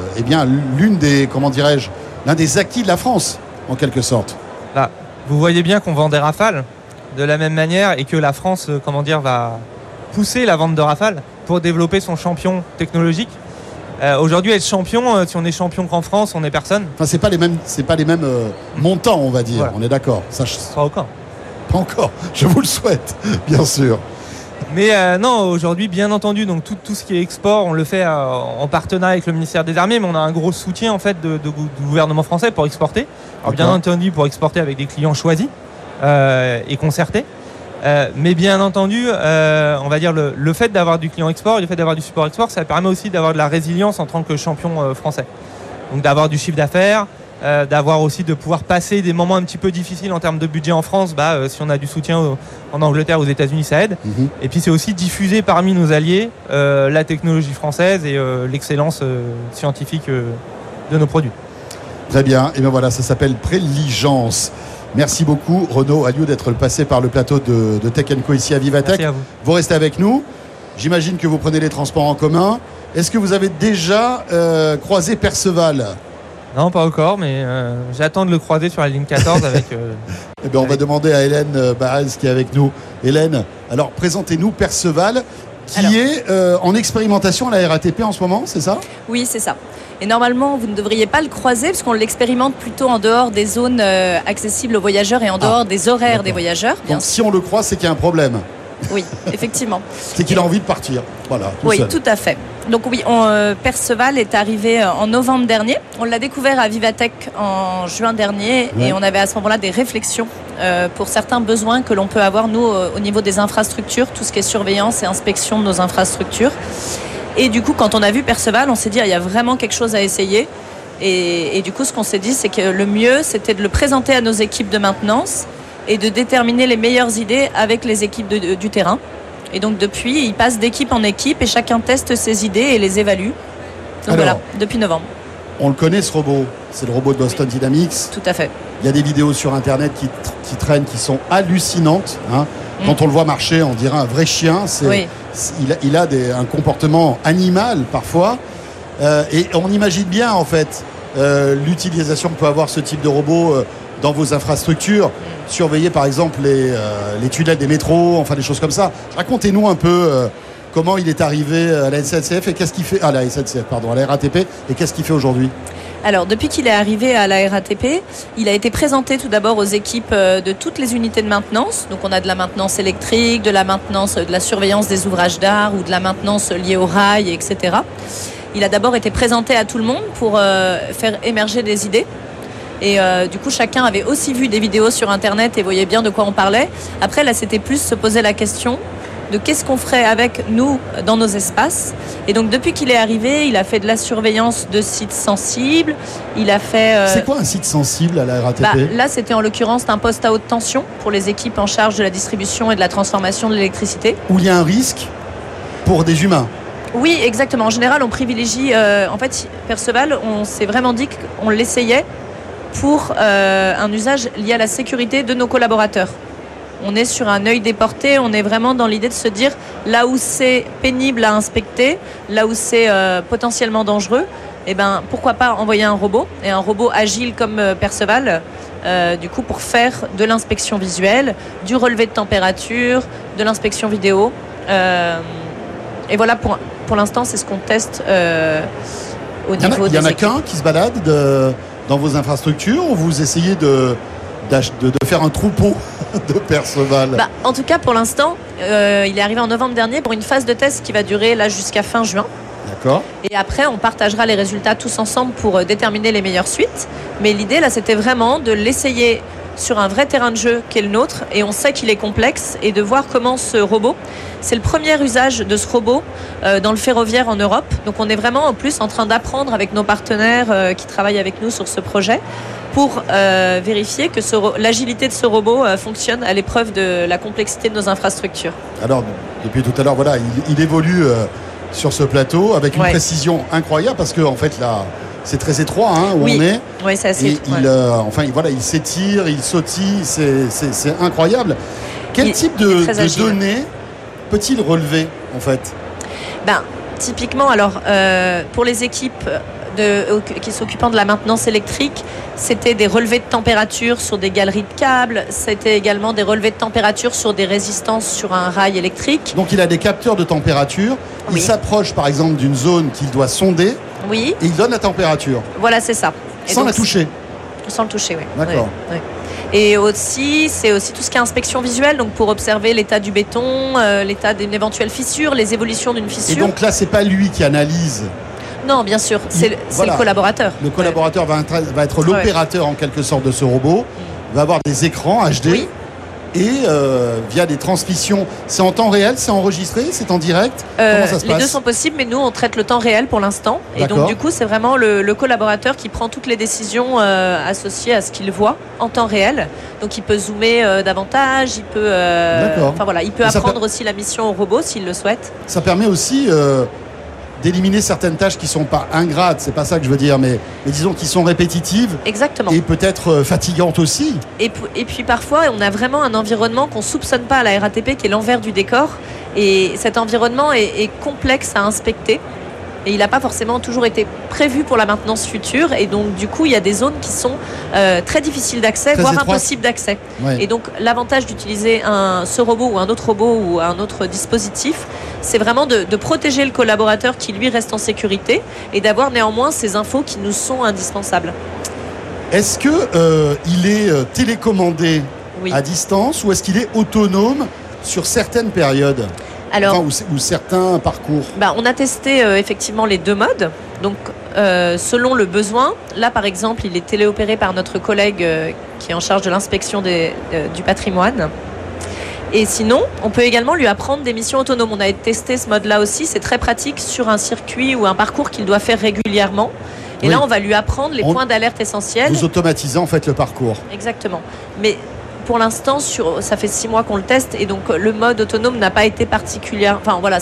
l'un des acquis de la France, en quelque sorte ? Là, vous voyez bien qu'on vend des Rafales de la même manière et que la France, va pousser la vente de Rafales pour développer son champion technologique. Aujourd'hui, être champion, si on est champion qu'en France, on n'est personne. Enfin, c'est pas les mêmes montants, on va dire. Voilà. On est d'accord. Pas encore. Pas encore. Je vous le souhaite, bien sûr. Mais non, aujourd'hui, bien entendu, donc tout ce qui est export, on le fait en partenariat avec le ministère des Armées, mais on a un gros soutien en fait du gouvernement français pour exporter. Alors bien entendu, pour exporter avec des clients choisis et concertés. Mais bien entendu, on va dire le fait d'avoir du client export, le fait d'avoir du support export, ça permet aussi d'avoir de la résilience en tant que champion français. Donc d'avoir du chiffre d'affaires, d'avoir aussi de pouvoir passer des moments un petit peu difficiles en termes de budget en France. Si on a du soutien en Angleterre, aux États-Unis, ça aide. Et puis c'est aussi diffuser parmi nos alliés la technologie française et l'excellence scientifique de nos produits. Très bien. Et bien voilà, ça s'appelle Préligence. Merci beaucoup Renaud Alliot d'être passé par le plateau de Tech & Co ici à Vivatech. Merci à vous. Vous restez avec nous. J'imagine que vous prenez les transports en commun. Est-ce que vous avez déjà croisé Perceval ? Non, pas encore, mais j'attends de le croiser sur la ligne 14 avec... Eh bien, on va demander à Hélène Barès qui est avec nous. Hélène, alors présentez-nous Perceval qui est en expérimentation à la RATP en ce moment, c'est ça ? Oui, c'est ça. Et normalement, vous ne devriez pas le croiser parce qu'on l'expérimente plutôt en dehors des zones accessibles aux voyageurs et en dehors des horaires des voyageurs. Donc si on le croise, c'est qu'il y a un problème. Oui, effectivement. C'est qu'il a envie de partir. Voilà. Oui, tout à fait. Donc oui, Perceval est arrivé en novembre dernier. On l'a découvert à Vivatech en juin dernier et on avait à ce moment-là des réflexions pour certains besoins que l'on peut avoir, nous, au niveau des infrastructures, tout ce qui est surveillance et inspection de nos infrastructures. Et du coup, quand on a vu Perceval, on s'est dit, il y a vraiment quelque chose à essayer. Et du coup, ce qu'on s'est dit, c'est que le mieux, c'était de le présenter à nos équipes de maintenance et de déterminer les meilleures idées avec les équipes du terrain. Et donc, depuis, il passe d'équipe en équipe et chacun teste ses idées et les évalue. Donc voilà, depuis novembre. On le connaît, ce robot. C'est le robot de Boston Dynamics. Tout à fait. Il y a des vidéos sur Internet qui traînent, qui sont hallucinantes. Quand on le voit marcher, on dirait un vrai chien. Il a un comportement animal parfois. Et on imagine bien, en fait, l'utilisation que peut avoir ce type de robot dans vos infrastructures. Surveiller, par exemple, les tunnels des métros, enfin des choses comme ça. Racontez-nous un peu comment il est arrivé à la SNCF et qu'est-ce qu'il fait à la SNCF, pardon, à la RATP, et qu'est-ce qu'il fait aujourd'hui ? Alors, depuis qu'il est arrivé à la RATP, il a été présenté tout d'abord aux équipes de toutes les unités de maintenance. Donc, on a de la maintenance électrique, de la maintenance, de la surveillance des ouvrages d'art ou de la maintenance liée au rail, etc. Il a d'abord été présenté à tout le monde pour faire émerger des idées. Et du coup, chacun avait aussi vu des vidéos sur Internet et voyait bien de quoi on parlait. Après, là, c'était plus se poser la question de qu'est-ce qu'on ferait avec nous dans nos espaces. Et donc, depuis qu'il est arrivé, il a fait de la surveillance de sites sensibles. Il a fait... C'est quoi un site sensible à la RATP ? Là, c'était en l'occurrence un poste à haute tension pour les équipes en charge de la distribution et de la transformation de l'électricité. Où il y a un risque pour des humains ? Oui, exactement. En général, on privilégie... en fait, Perceval, on s'est vraiment dit qu'on l'essayait pour un usage lié à la sécurité de nos collaborateurs. On est sur un œil déporté, on est vraiment dans l'idée de se dire là où c'est pénible à inspecter, là où c'est potentiellement dangereux, pourquoi pas envoyer un robot, et un robot agile comme Perceval, du coup pour faire de l'inspection visuelle, du relevé de température, de l'inspection vidéo. Et voilà, pour l'instant, c'est ce qu'on teste au niveau des équipes. Il y en a qu'un qui se balade dans vos infrastructures, ou vous essayez de faire un troupeau de Perceval? En tout cas, pour l'instant, il est arrivé en novembre dernier pour une phase de test qui va durer là jusqu'à fin juin. D'accord. Et après, on partagera les résultats tous ensemble pour déterminer les meilleures suites. Mais l'idée, là, c'était vraiment de l'essayer sur un vrai terrain de jeu qui est le nôtre. Et on sait qu'il est complexe. Et de voir comment ce robot, c'est le premier usage de ce robot dans le ferroviaire en Europe. Donc on est vraiment en plus en train d'apprendre avec nos partenaires qui travaillent avec nous sur ce projet pour vérifier que l'agilité de ce robot fonctionne à l'épreuve de la complexité de nos infrastructures. Alors, depuis tout à l'heure, voilà, il évolue sur ce plateau avec une précision incroyable parce que en fait là c'est très étroit où on est. Oui, c'est assez étroit. Il s'étire, il sautille, c'est incroyable. Quel type de données peut-il relever en fait? Typiquement, alors pour les équipes qui s'occupent de la maintenance électrique, c'était des relevés de température sur des galeries de câbles, c'était également des relevés de température sur des résistances sur un rail électrique. Donc il a des capteurs de température, il s'approche par exemple d'une zone qu'il doit sonder et il donne la température. Voilà, c'est ça. Sans la toucher. Sans le toucher, oui. D'accord. Oui. Et aussi, c'est aussi tout ce qui est inspection visuelle, donc pour observer l'état du béton, l'état d'une éventuelle fissure, les évolutions d'une fissure. Et donc là, c'est pas lui qui analyse. Non, bien sûr, c'est le collaborateur. Le collaborateur va être l'opérateur en quelque sorte de ce robot, va avoir des écrans HD et via des transmissions. C'est en temps réel, c'est enregistré, c'est en direct. Comment ça se passe? Les deux sont possibles, mais nous on traite le temps réel pour l'instant. Et donc du coup, c'est vraiment le collaborateur qui prend toutes les décisions associées à ce qu'il voit en temps réel. Donc il peut zoomer davantage, il peut, il peut apprendre aussi la mission au robot s'il le souhaite. Ça permet aussi d'éliminer certaines tâches qui sont pas ingrates, c'est pas ça que je veux dire, mais disons qui sont répétitives. Exactement. Et peut-être fatigantes aussi. Et puis parfois, on a vraiment un environnement qu'on soupçonne pas à la RATP, qui est l'envers du décor. Et cet environnement est complexe à inspecter. Et il n'a pas forcément toujours été prévu pour la maintenance future. Et donc, du coup, il y a des zones qui sont très difficiles d'accès, voire impossibles d'accès. Ouais. Et donc, l'avantage d'utiliser ce robot ou un autre robot ou un autre dispositif, c'est vraiment de protéger le collaborateur qui, lui, reste en sécurité et d'avoir néanmoins ces infos qui nous sont indispensables. Est-ce qu'il est télécommandé à distance ou est-ce qu'il est autonome sur certaines périodes? Alors, ou certains parcours. On a testé effectivement les deux modes. Donc, selon le besoin, là par exemple, il est téléopéré par notre collègue qui est en charge de l'inspection du patrimoine. Et sinon, on peut également lui apprendre des missions autonomes. On a testé ce mode-là aussi. C'est très pratique sur un circuit ou un parcours qu'il doit faire régulièrement. Et là, on va lui apprendre les points d'alerte essentiels. Vous automatisez en fait le parcours. Exactement. Mais pour l'instant, ça fait 6 mois qu'on le teste et donc le mode autonome n'a pas été particulier. Enfin voilà,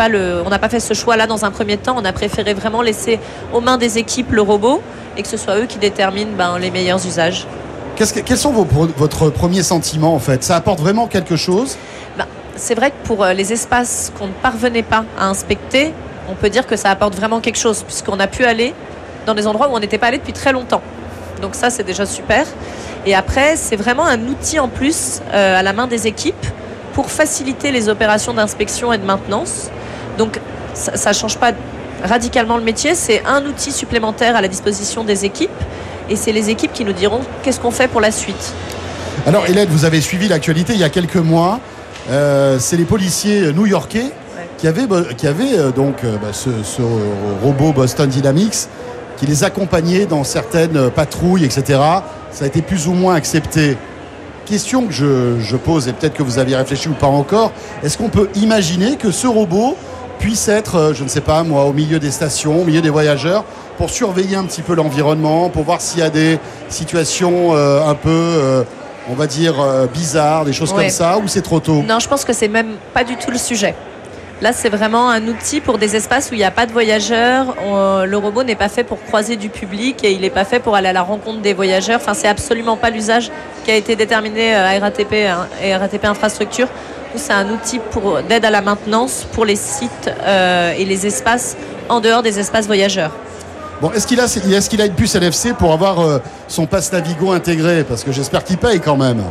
on n'a pas fait ce choix-là dans un premier temps. On a préféré vraiment laisser aux mains des équipes le robot et que ce soit eux qui déterminent les meilleurs usages. Quels sont votre premier sentiment en fait? Ça apporte vraiment quelque chose? C'est vrai que pour les espaces qu'on ne parvenait pas à inspecter, on peut dire que ça apporte vraiment quelque chose puisqu'on a pu aller dans des endroits où on n'était pas allé depuis très longtemps. Donc ça, c'est déjà super. Et après, c'est vraiment un outil en plus à la main des équipes pour faciliter les opérations d'inspection et de maintenance. Donc, ça ne change pas radicalement le métier. C'est un outil supplémentaire à la disposition des équipes. Et c'est les équipes qui nous diront qu'est-ce qu'on fait pour la suite. Alors, Hélène, vous avez suivi l'actualité il y a quelques mois. C'est les policiers new-yorkais qui avaient ce robot Boston Dynamics qui les accompagnait dans certaines patrouilles, etc. Ça a été plus ou moins accepté. Question que je pose, et peut-être que vous aviez réfléchi ou pas encore, est-ce qu'on peut imaginer que ce robot puisse être, je ne sais pas moi, au milieu des stations, au milieu des voyageurs, pour surveiller un petit peu l'environnement, pour voir s'il y a des situations un peu, on va dire, bizarres, des choses comme ça, ou c'est trop tôt? Non, je pense que c'est même pas du tout le sujet. Là, c'est vraiment un outil pour des espaces où il n'y a pas de voyageurs. Le robot n'est pas fait pour croiser du public et il n'est pas fait pour aller à la rencontre des voyageurs. Enfin, c'est absolument pas l'usage qui a été déterminé à RATP et RATP Infrastructure. C'est un outil d'aide à la maintenance pour les sites et les espaces en dehors des espaces voyageurs. Bon, est-ce qu'il a une puce NFC pour avoir son pass Navigo intégré? Parce que j'espère qu'il paye quand même.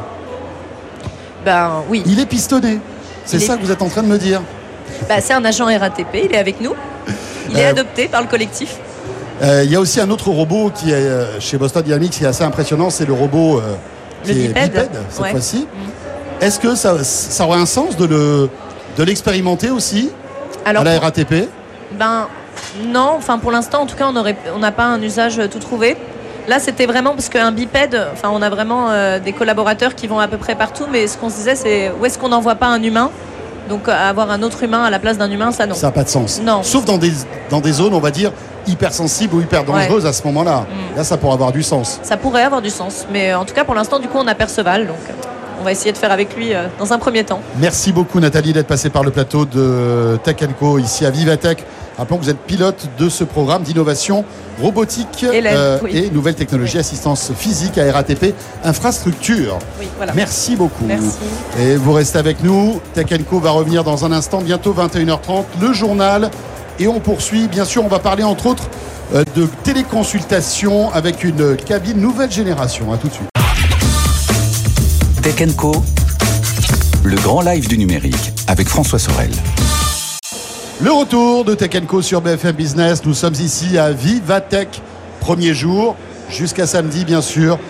Oui. Il est pistonné. C'est ça que vous êtes en train de me dire? C'est un agent RATP, il est avec nous. Il est adopté par le collectif. Il y a aussi un autre robot qui est chez Boston Dynamics qui est assez impressionnant, c'est le robot qui est bipède cette fois-ci. Est-ce que ça aurait un sens de l'expérimenter aussi à la RATP? Non, enfin pour l'instant en tout cas on n'a pas un usage tout trouvé. Là c'était vraiment parce qu'un bipède, enfin on a vraiment des collaborateurs qui vont à peu près partout, mais ce qu'on se disait c'est où est-ce qu'on n'envoie pas un humain? Donc avoir un autre humain à la place d'un humain, ça non. Ça n'a pas de sens. Non. Sauf dans des zones, on va dire, hypersensibles ou hyper dangereuses à ce moment-là. Là ça pourrait avoir du sens. Ça pourrait avoir du sens, mais en tout cas pour l'instant du coup on a Perceval, donc on va essayer de faire avec lui dans un premier temps. Merci beaucoup Nathalie d'être passée par le plateau de Tech & Co ici à Vivatech. Rappelons que vous êtes pilote de ce programme d'innovation robotique et nouvelles technologies, assistance physique à RATP, infrastructure. Oui, voilà. Merci beaucoup. Merci. Et vous restez avec nous. Tech & Co va revenir dans un instant, bientôt 21h30, le journal. Et on poursuit, bien sûr, on va parler entre autres de téléconsultation avec une cabine nouvelle génération. À tout de suite. Tech & Co, le grand live du numérique avec François Sorel. Le retour de Tech & Co sur BFM Business. Nous sommes ici à Vivatech, premier jour, jusqu'à samedi bien sûr.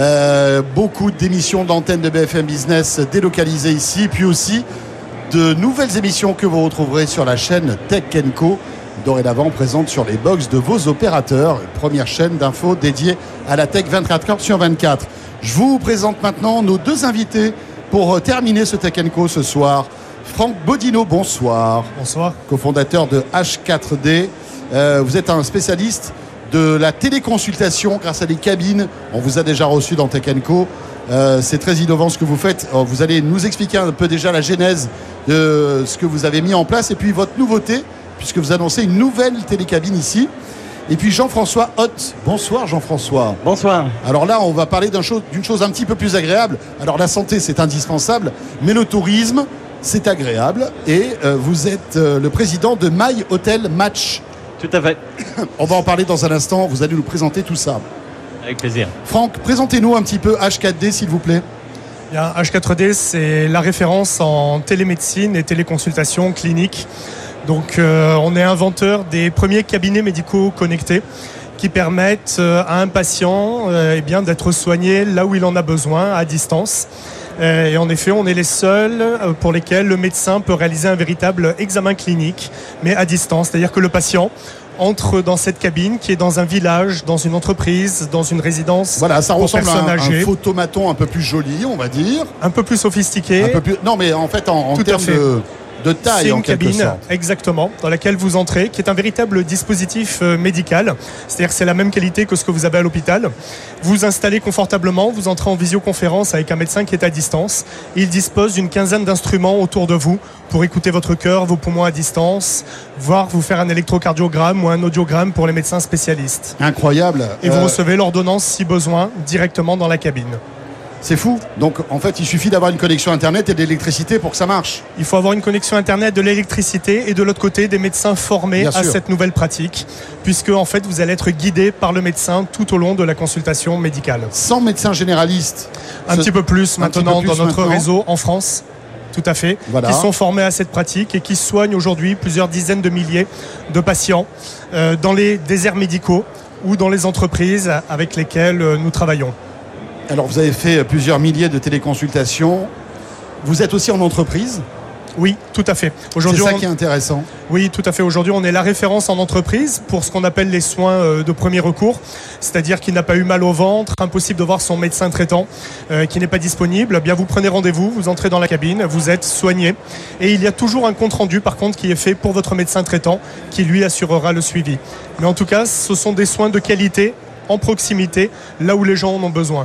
Beaucoup d'émissions d'antenne de BFM Business délocalisées ici, puis aussi de nouvelles émissions que vous retrouverez sur la chaîne Tech & Co, dorénavant présente sur les box de vos opérateurs. Première chaîne d'infos dédiée à la tech 24 heures sur 24. Je vous présente maintenant nos deux invités pour terminer ce Tech & Co ce soir. Franck Bodino, bonsoir. Bonsoir. Cofondateur de H4D. Vous êtes un spécialiste de la téléconsultation grâce à des cabines. On vous a déjà reçu dans Tech & Co. C'est très innovant ce que vous faites. Vous allez nous expliquer un peu déjà la genèse de ce que vous avez mis en place et puis votre nouveauté, puisque vous annoncez une nouvelle télécabine ici. Et puis Jean-François Hott. Bonsoir Jean-François. Bonsoir. Alors là, on va parler d'une chose un petit peu plus agréable. Alors la santé, c'est indispensable, mais le tourisme, c'est agréable. Et vous êtes le président de My Hotel Match. Tout à fait. On va en parler dans un instant. Vous allez nous présenter tout ça. Avec plaisir. Franck, présentez-nous un petit peu H4D, s'il vous plaît. Bien, H4D, c'est la référence en télémédecine et téléconsultation clinique. Donc, on est inventeur des premiers cabinets médicaux connectés qui permettent à un patient d'être soigné là où il en a besoin, à distance. Et en effet, on est les seuls pour lesquels le médecin peut réaliser un véritable examen clinique, mais à distance. C'est-à-dire que le patient entre dans cette cabine qui est dans un village, dans une entreprise, dans une résidence. Voilà, ça ressemble à un photomaton un peu plus joli, on va dire. Un peu plus sophistiqué. Non, mais en fait, en termes de taille, c'est en une quelque cabine, sorte. exactement, dans laquelle vous entrez, qui est un véritable dispositif médical. C'est-à-dire que c'est la même qualité que ce que vous avez à l'hôpital. Vous installez confortablement, vous entrez en visioconférence avec un médecin qui est à distance. Il dispose d'une quinzaine d'instruments autour de vous pour écouter votre cœur, vos poumons à distance, voire vous faire un électrocardiogramme ou un audiogramme pour les médecins spécialistes. Incroyable. Et vous recevez l'ordonnance, si besoin, directement dans la cabine. C'est fou. Donc en fait, il suffit d'avoir une connexion Internet et de l'électricité pour que ça marche. Il faut avoir une connexion Internet, de l'électricité et de l'autre côté des médecins formés à cette nouvelle pratique, puisque en fait vous allez être guidé par le médecin tout au long de la consultation médicale. Sans médecin généraliste. Un petit peu plus maintenant dans notre réseau en France. Tout à fait, qui sont formés à cette pratique et qui soignent aujourd'hui plusieurs dizaines de milliers de patients dans les déserts médicaux ou dans les entreprises avec lesquelles nous travaillons. Alors vous avez fait plusieurs milliers de téléconsultations. Vous êtes aussi en entreprise ? Oui, tout à fait. C'est ça qui est intéressant. Oui, tout à fait. Aujourd'hui, on est la référence en entreprise pour ce qu'on appelle les soins de premier recours. C'est-à-dire qu'il n'a pas eu mal au ventre, impossible de voir son médecin traitant qui n'est pas disponible. Eh bien, vous prenez rendez-vous, vous entrez dans la cabine, vous êtes soigné. Et il y a toujours un compte-rendu, par contre, qui est fait pour votre médecin traitant qui, lui, assurera le suivi. Mais en tout cas, ce sont des soins de qualité, en proximité, là où les gens en ont besoin.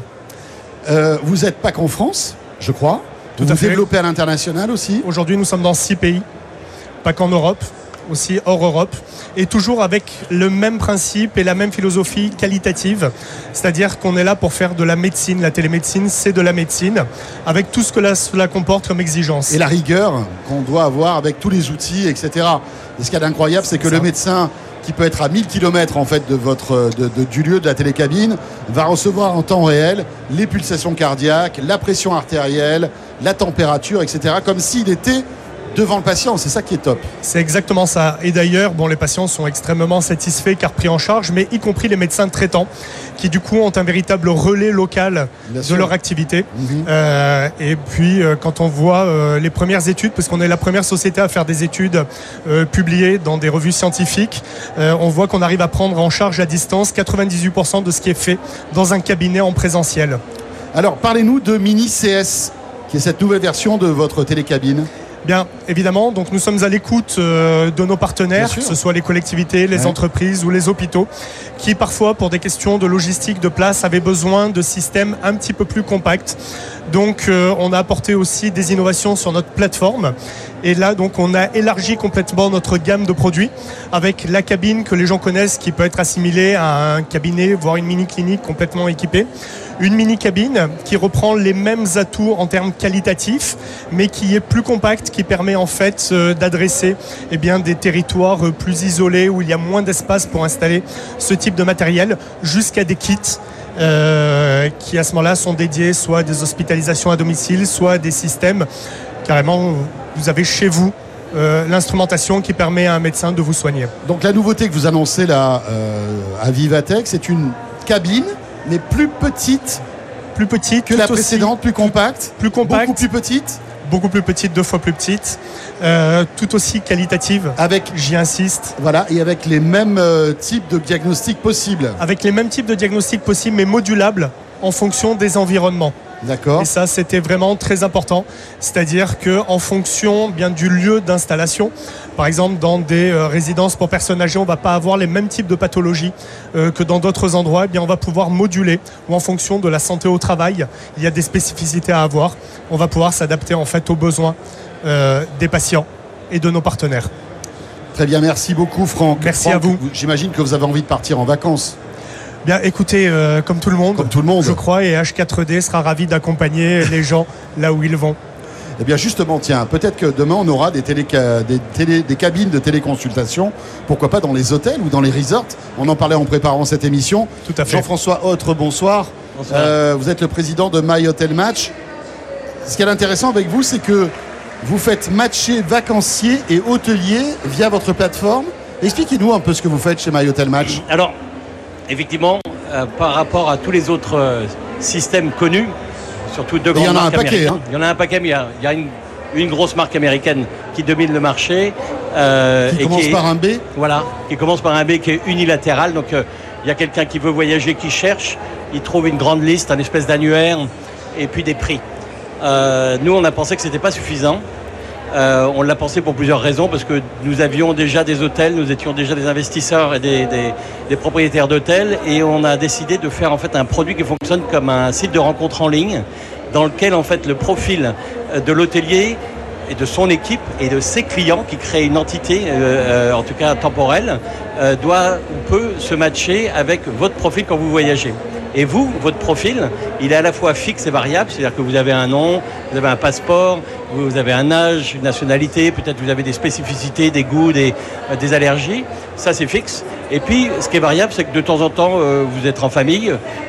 Vous n'êtes pas qu'en France, je crois. Tout vous à fait. développez à l'international aussi. Aujourd'hui, nous sommes dans 6 pays, pas qu'en Europe, aussi hors Europe, et toujours avec le même principe et la même philosophie qualitative, c'est-à-dire qu'on est là pour faire de la médecine. La télémédecine, c'est de la médecine, avec tout ce que cela comporte comme exigence. Et la rigueur qu'on doit avoir avec tous les outils, etc. Et ce qu'il y a d'incroyable, c'est que le médecin qui peut être à 1000 km en fait du lieu de la télécabine, va recevoir en temps réel les pulsations cardiaques, la pression artérielle, la température, etc. Comme s'il était devant le patient, c'est ça qui est top. C'est exactement ça. Et d'ailleurs, les patients sont extrêmement satisfaits car pris en charge, mais y compris les médecins traitants qui du coup ont un véritable relais local de leur activité. Et puis quand on voit les premières études, parce qu'on est la première société à faire des études publiées dans des revues scientifiques, on voit qu'on arrive à prendre en charge à distance 98% de ce qui est fait dans un cabinet en présentiel. Alors parlez-nous de Mini CS, qui est cette nouvelle version de votre télécabine. Bien, évidemment, donc nous sommes à l'écoute de nos partenaires, que ce soit les collectivités, les entreprises ou les hôpitaux, qui parfois, pour des questions de logistique, de place, avaient besoin de systèmes un petit peu plus compacts. Donc, on a apporté aussi des innovations sur notre plateforme. Et là, donc, on a élargi complètement notre gamme de produits avec la cabine que les gens connaissent, qui peut être assimilée à un cabinet, voire une mini-clinique complètement équipée. Une mini-cabine qui reprend les mêmes atouts en termes qualitatifs, mais qui est plus compacte, qui permet en fait d'adresser des territoires plus isolés où il y a moins d'espace pour installer ce type de matériel, jusqu'à des kits qui à ce moment-là sont dédiés soit à des hospitalisations à domicile, soit à des systèmes carrément, vous avez chez vous l'instrumentation qui permet à un médecin de vous soigner. Donc la nouveauté que vous annoncez là à Vivatech, c'est une cabine mais plus petite que la précédente, plus compacte, beaucoup plus petite, 2 fois plus petite, tout aussi qualitative. J'y insiste. Voilà, et avec les mêmes types de diagnostics possibles. Avec les mêmes types de diagnostics possibles, mais modulables en fonction des environnements. D'accord. Et ça, c'était vraiment très important. C'est-à-dire qu'en fonction du lieu d'installation, par exemple dans des résidences pour personnes âgées, on ne va pas avoir les mêmes types de pathologies que dans d'autres endroits. On va pouvoir moduler, ou en fonction de la santé au travail, il y a des spécificités à avoir. On va pouvoir s'adapter en fait aux besoins des patients et de nos partenaires. Très bien, merci beaucoup Franck. Merci à vous. J'imagine que vous avez envie de partir en vacances. Bien, écoutez, comme tout le monde, je crois, et H4D sera ravi d'accompagner les gens là où ils vont. Eh bien, justement, tiens, peut-être que demain, on aura des cabines de téléconsultation, pourquoi pas dans les hôtels ou dans les resorts. On en parlait en préparant cette émission. Tout à fait. Jean-François Autre, bonsoir. Bonsoir. Vous êtes le président de My Hotel Match. Ce qui est intéressant avec vous, c'est que vous faites matcher vacanciers et hôteliers via votre plateforme. Expliquez-nous un peu ce que vous faites chez My Hotel Match. Alors, effectivement, par rapport à tous les autres systèmes connus, surtout deux grandes marques américaines. Il y en a un paquet, mais il y a une grosse marque américaine qui domine le marché. Qui commence par un B. Voilà, qui commence par un B qui est unilatéral. Donc, il y a quelqu'un qui veut voyager, qui cherche. Il trouve une grande liste, un espèce d'annuaire, et puis des prix. Nous, on a pensé que ce n'était pas suffisant. On l'a pensé pour plusieurs raisons, parce que nous avions déjà des hôtels, nous étions déjà des investisseurs et des propriétaires d'hôtels, et on a décidé de faire en fait un produit qui fonctionne comme un site de rencontre en ligne, dans lequel en fait le profil de l'hôtelier et de son équipe et de ses clients qui créent une entité, en tout cas temporelle, peut se matcher avec votre profil quand vous voyagez. Et vous, votre profil, il est à la fois fixe et variable, c'est-à-dire que vous avez un nom, vous avez un passeport, vous avez un âge, une nationalité, peut-être vous avez des spécificités, des goûts, des allergies. Ça, c'est fixe. Et puis, ce qui est variable, c'est que de temps en temps, vous êtes en famille,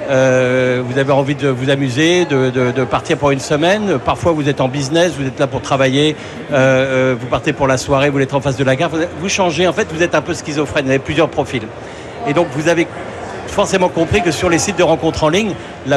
vous avez envie de vous amuser, de partir pour une semaine. Parfois, vous êtes en business, vous êtes là pour travailler, vous partez pour la soirée, vous voulez être en face de la gare. Vous changez, en fait, vous êtes un peu schizophrène, vous avez plusieurs profils. Et donc, vous avez forcément compris que sur les sites de rencontres en ligne, le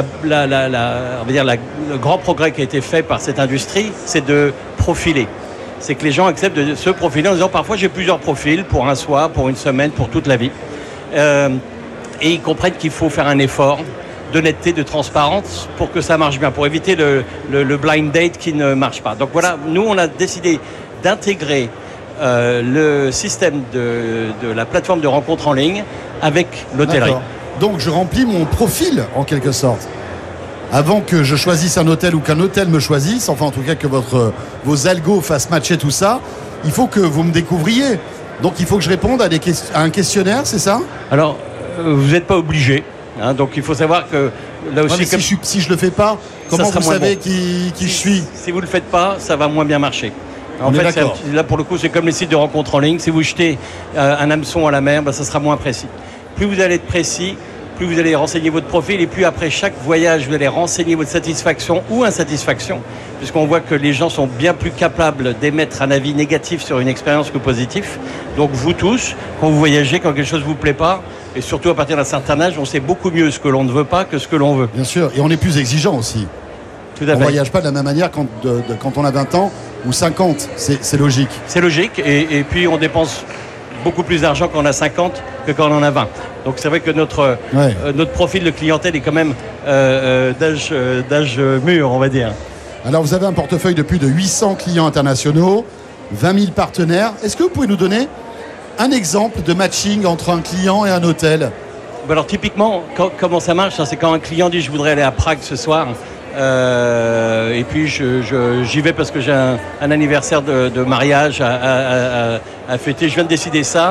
grand progrès qui a été fait par cette industrie, c'est de profiler. C'est que les gens acceptent de se profiler en disant parfois j'ai plusieurs profils pour un soir, pour une semaine, pour toute la vie. Et ils comprennent qu'il faut faire un effort d'honnêteté, de transparence pour que ça marche bien, pour éviter le blind date qui ne marche pas. Donc voilà, nous on a décidé d'intégrer le système de la plateforme de rencontres en ligne avec l'hôtellerie. D'accord. Donc je remplis mon profil en quelque sorte. Avant que je choisisse un hôtel ou qu'un hôtel me choisisse, enfin en tout cas que vos algos fassent matcher tout ça, il faut que vous me découvriez. Donc il faut que je réponde à un questionnaire, c'est ça ? Alors, vous n'êtes pas obligé. Donc il faut savoir que là aussi... si je le fais pas, comment vous savez qui je suis ? Si vous ne le faites pas, ça va moins bien marcher. En fait, là pour le coup, c'est comme les sites de rencontres en ligne. Si vous jetez un hameçon à la mer, ça sera moins précis. Plus vous allez être précis, plus vous allez renseigner votre profil, et plus après chaque voyage, vous allez renseigner votre satisfaction ou insatisfaction. puisqu'on voit que les gens sont bien plus capables d'émettre un avis négatif sur une expérience que positif. Donc vous tous, quand vous voyagez, quand quelque chose ne vous plaît pas, et surtout à partir d'un certain âge, on sait beaucoup mieux ce que l'on ne veut pas que ce que l'on veut. Bien sûr, et on est plus exigeant aussi. Tout à fait. On ne voyage pas de la même manière quand on a 20 ans ou 50, c'est logique. C'est logique, et puis on dépense beaucoup plus d'argent quand on a 50 que quand on en a 20. Donc c'est vrai que notre profil de clientèle est quand même d'âge mûr, on va dire. Alors vous avez un portefeuille de plus de 800 clients internationaux, 20 000 partenaires. Est-ce que vous pouvez nous donner un exemple de matching entre un client et un hôtel? Alors typiquement, comment ça marche, c'est quand un client dit je voudrais aller à Prague ce soir. Et puis j'y vais parce que j'ai un anniversaire de mariage à fêter. Je viens de décider ça.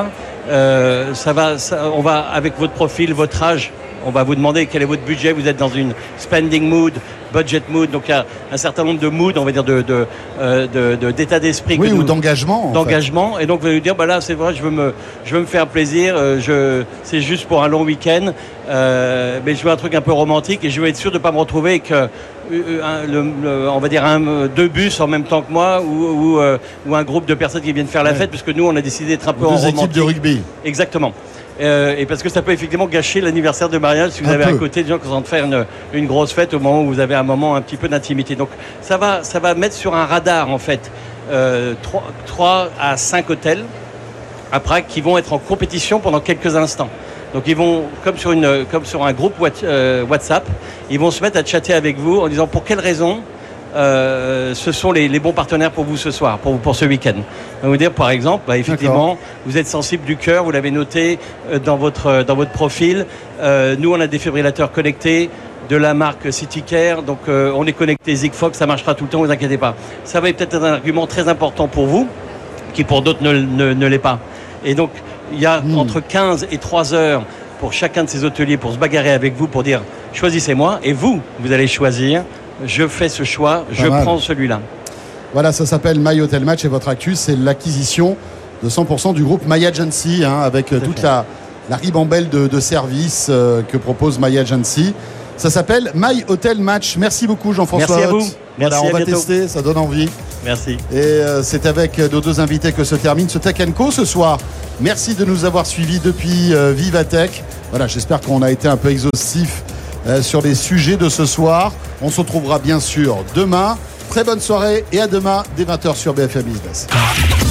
On va avec votre profil, votre âge. On va vous demander quel est votre budget. Vous êtes dans une spending mood, budget mood. Donc il y a un certain nombre de moods, on va dire d'état d'esprit. Oui, ou d'engagement. D'engagement. Et donc vous allez nous dire, là c'est vrai, je veux me faire plaisir. C'est juste pour un long week-end. Mais je veux un truc un peu romantique et je veux être sûr de ne pas me retrouver avec on va dire deux bus en même temps que moi ou un groupe de personnes qui viennent faire la fête, parce que nous on a décidé d'être un peu en romantique. Deux équipes de rugby. Exactement. Et parce que ça peut effectivement gâcher l'anniversaire de mariage si vous avez à côté des gens qui sont en train de faire une grosse fête au moment où vous avez un moment un petit peu d'intimité. Donc ça va mettre sur un radar en fait 3 à 5 hôtels à Prague qui vont être en compétition pendant quelques instants. Donc ils vont, comme sur un groupe WhatsApp, ils vont se mettre à chatter avec vous en disant pour quelles raisons ce sont les bons partenaires pour vous ce soir, pour ce week-end. On va vous dire par exemple, effectivement, vous êtes sensible du cœur, vous l'avez noté dans votre profil. Nous, on a des défibrillateurs connectés de la marque CityCare, donc on est connecté Zigfox, ça marchera tout le temps, ne vous inquiétez pas. Ça va peut-être être un argument très important pour vous, qui pour d'autres ne l'est pas. Et donc, il y a entre 15 et 3 heures pour chacun de ces hôteliers pour se bagarrer avec vous, pour dire choisissez-moi, et vous allez choisir. Je fais ce choix, prends celui-là. Voilà, ça s'appelle My Hotel Match et votre actu, c'est l'acquisition de 100% du groupe My Agency, avec toute la ribambelle de services que propose My Agency. Ça s'appelle My Hotel Match. Merci beaucoup Jean-François. Merci à vous. Merci, on va tester, ça donne envie. Merci. Et c'est avec nos deux invités que se termine ce Tech & Co ce soir. Merci de nous avoir suivis depuis Vivatech. Voilà, j'espère qu'on a été un peu exhaustif sur les sujets de ce soir. On se retrouvera bien sûr demain. Très bonne soirée et à demain dès 20h sur BFM Business.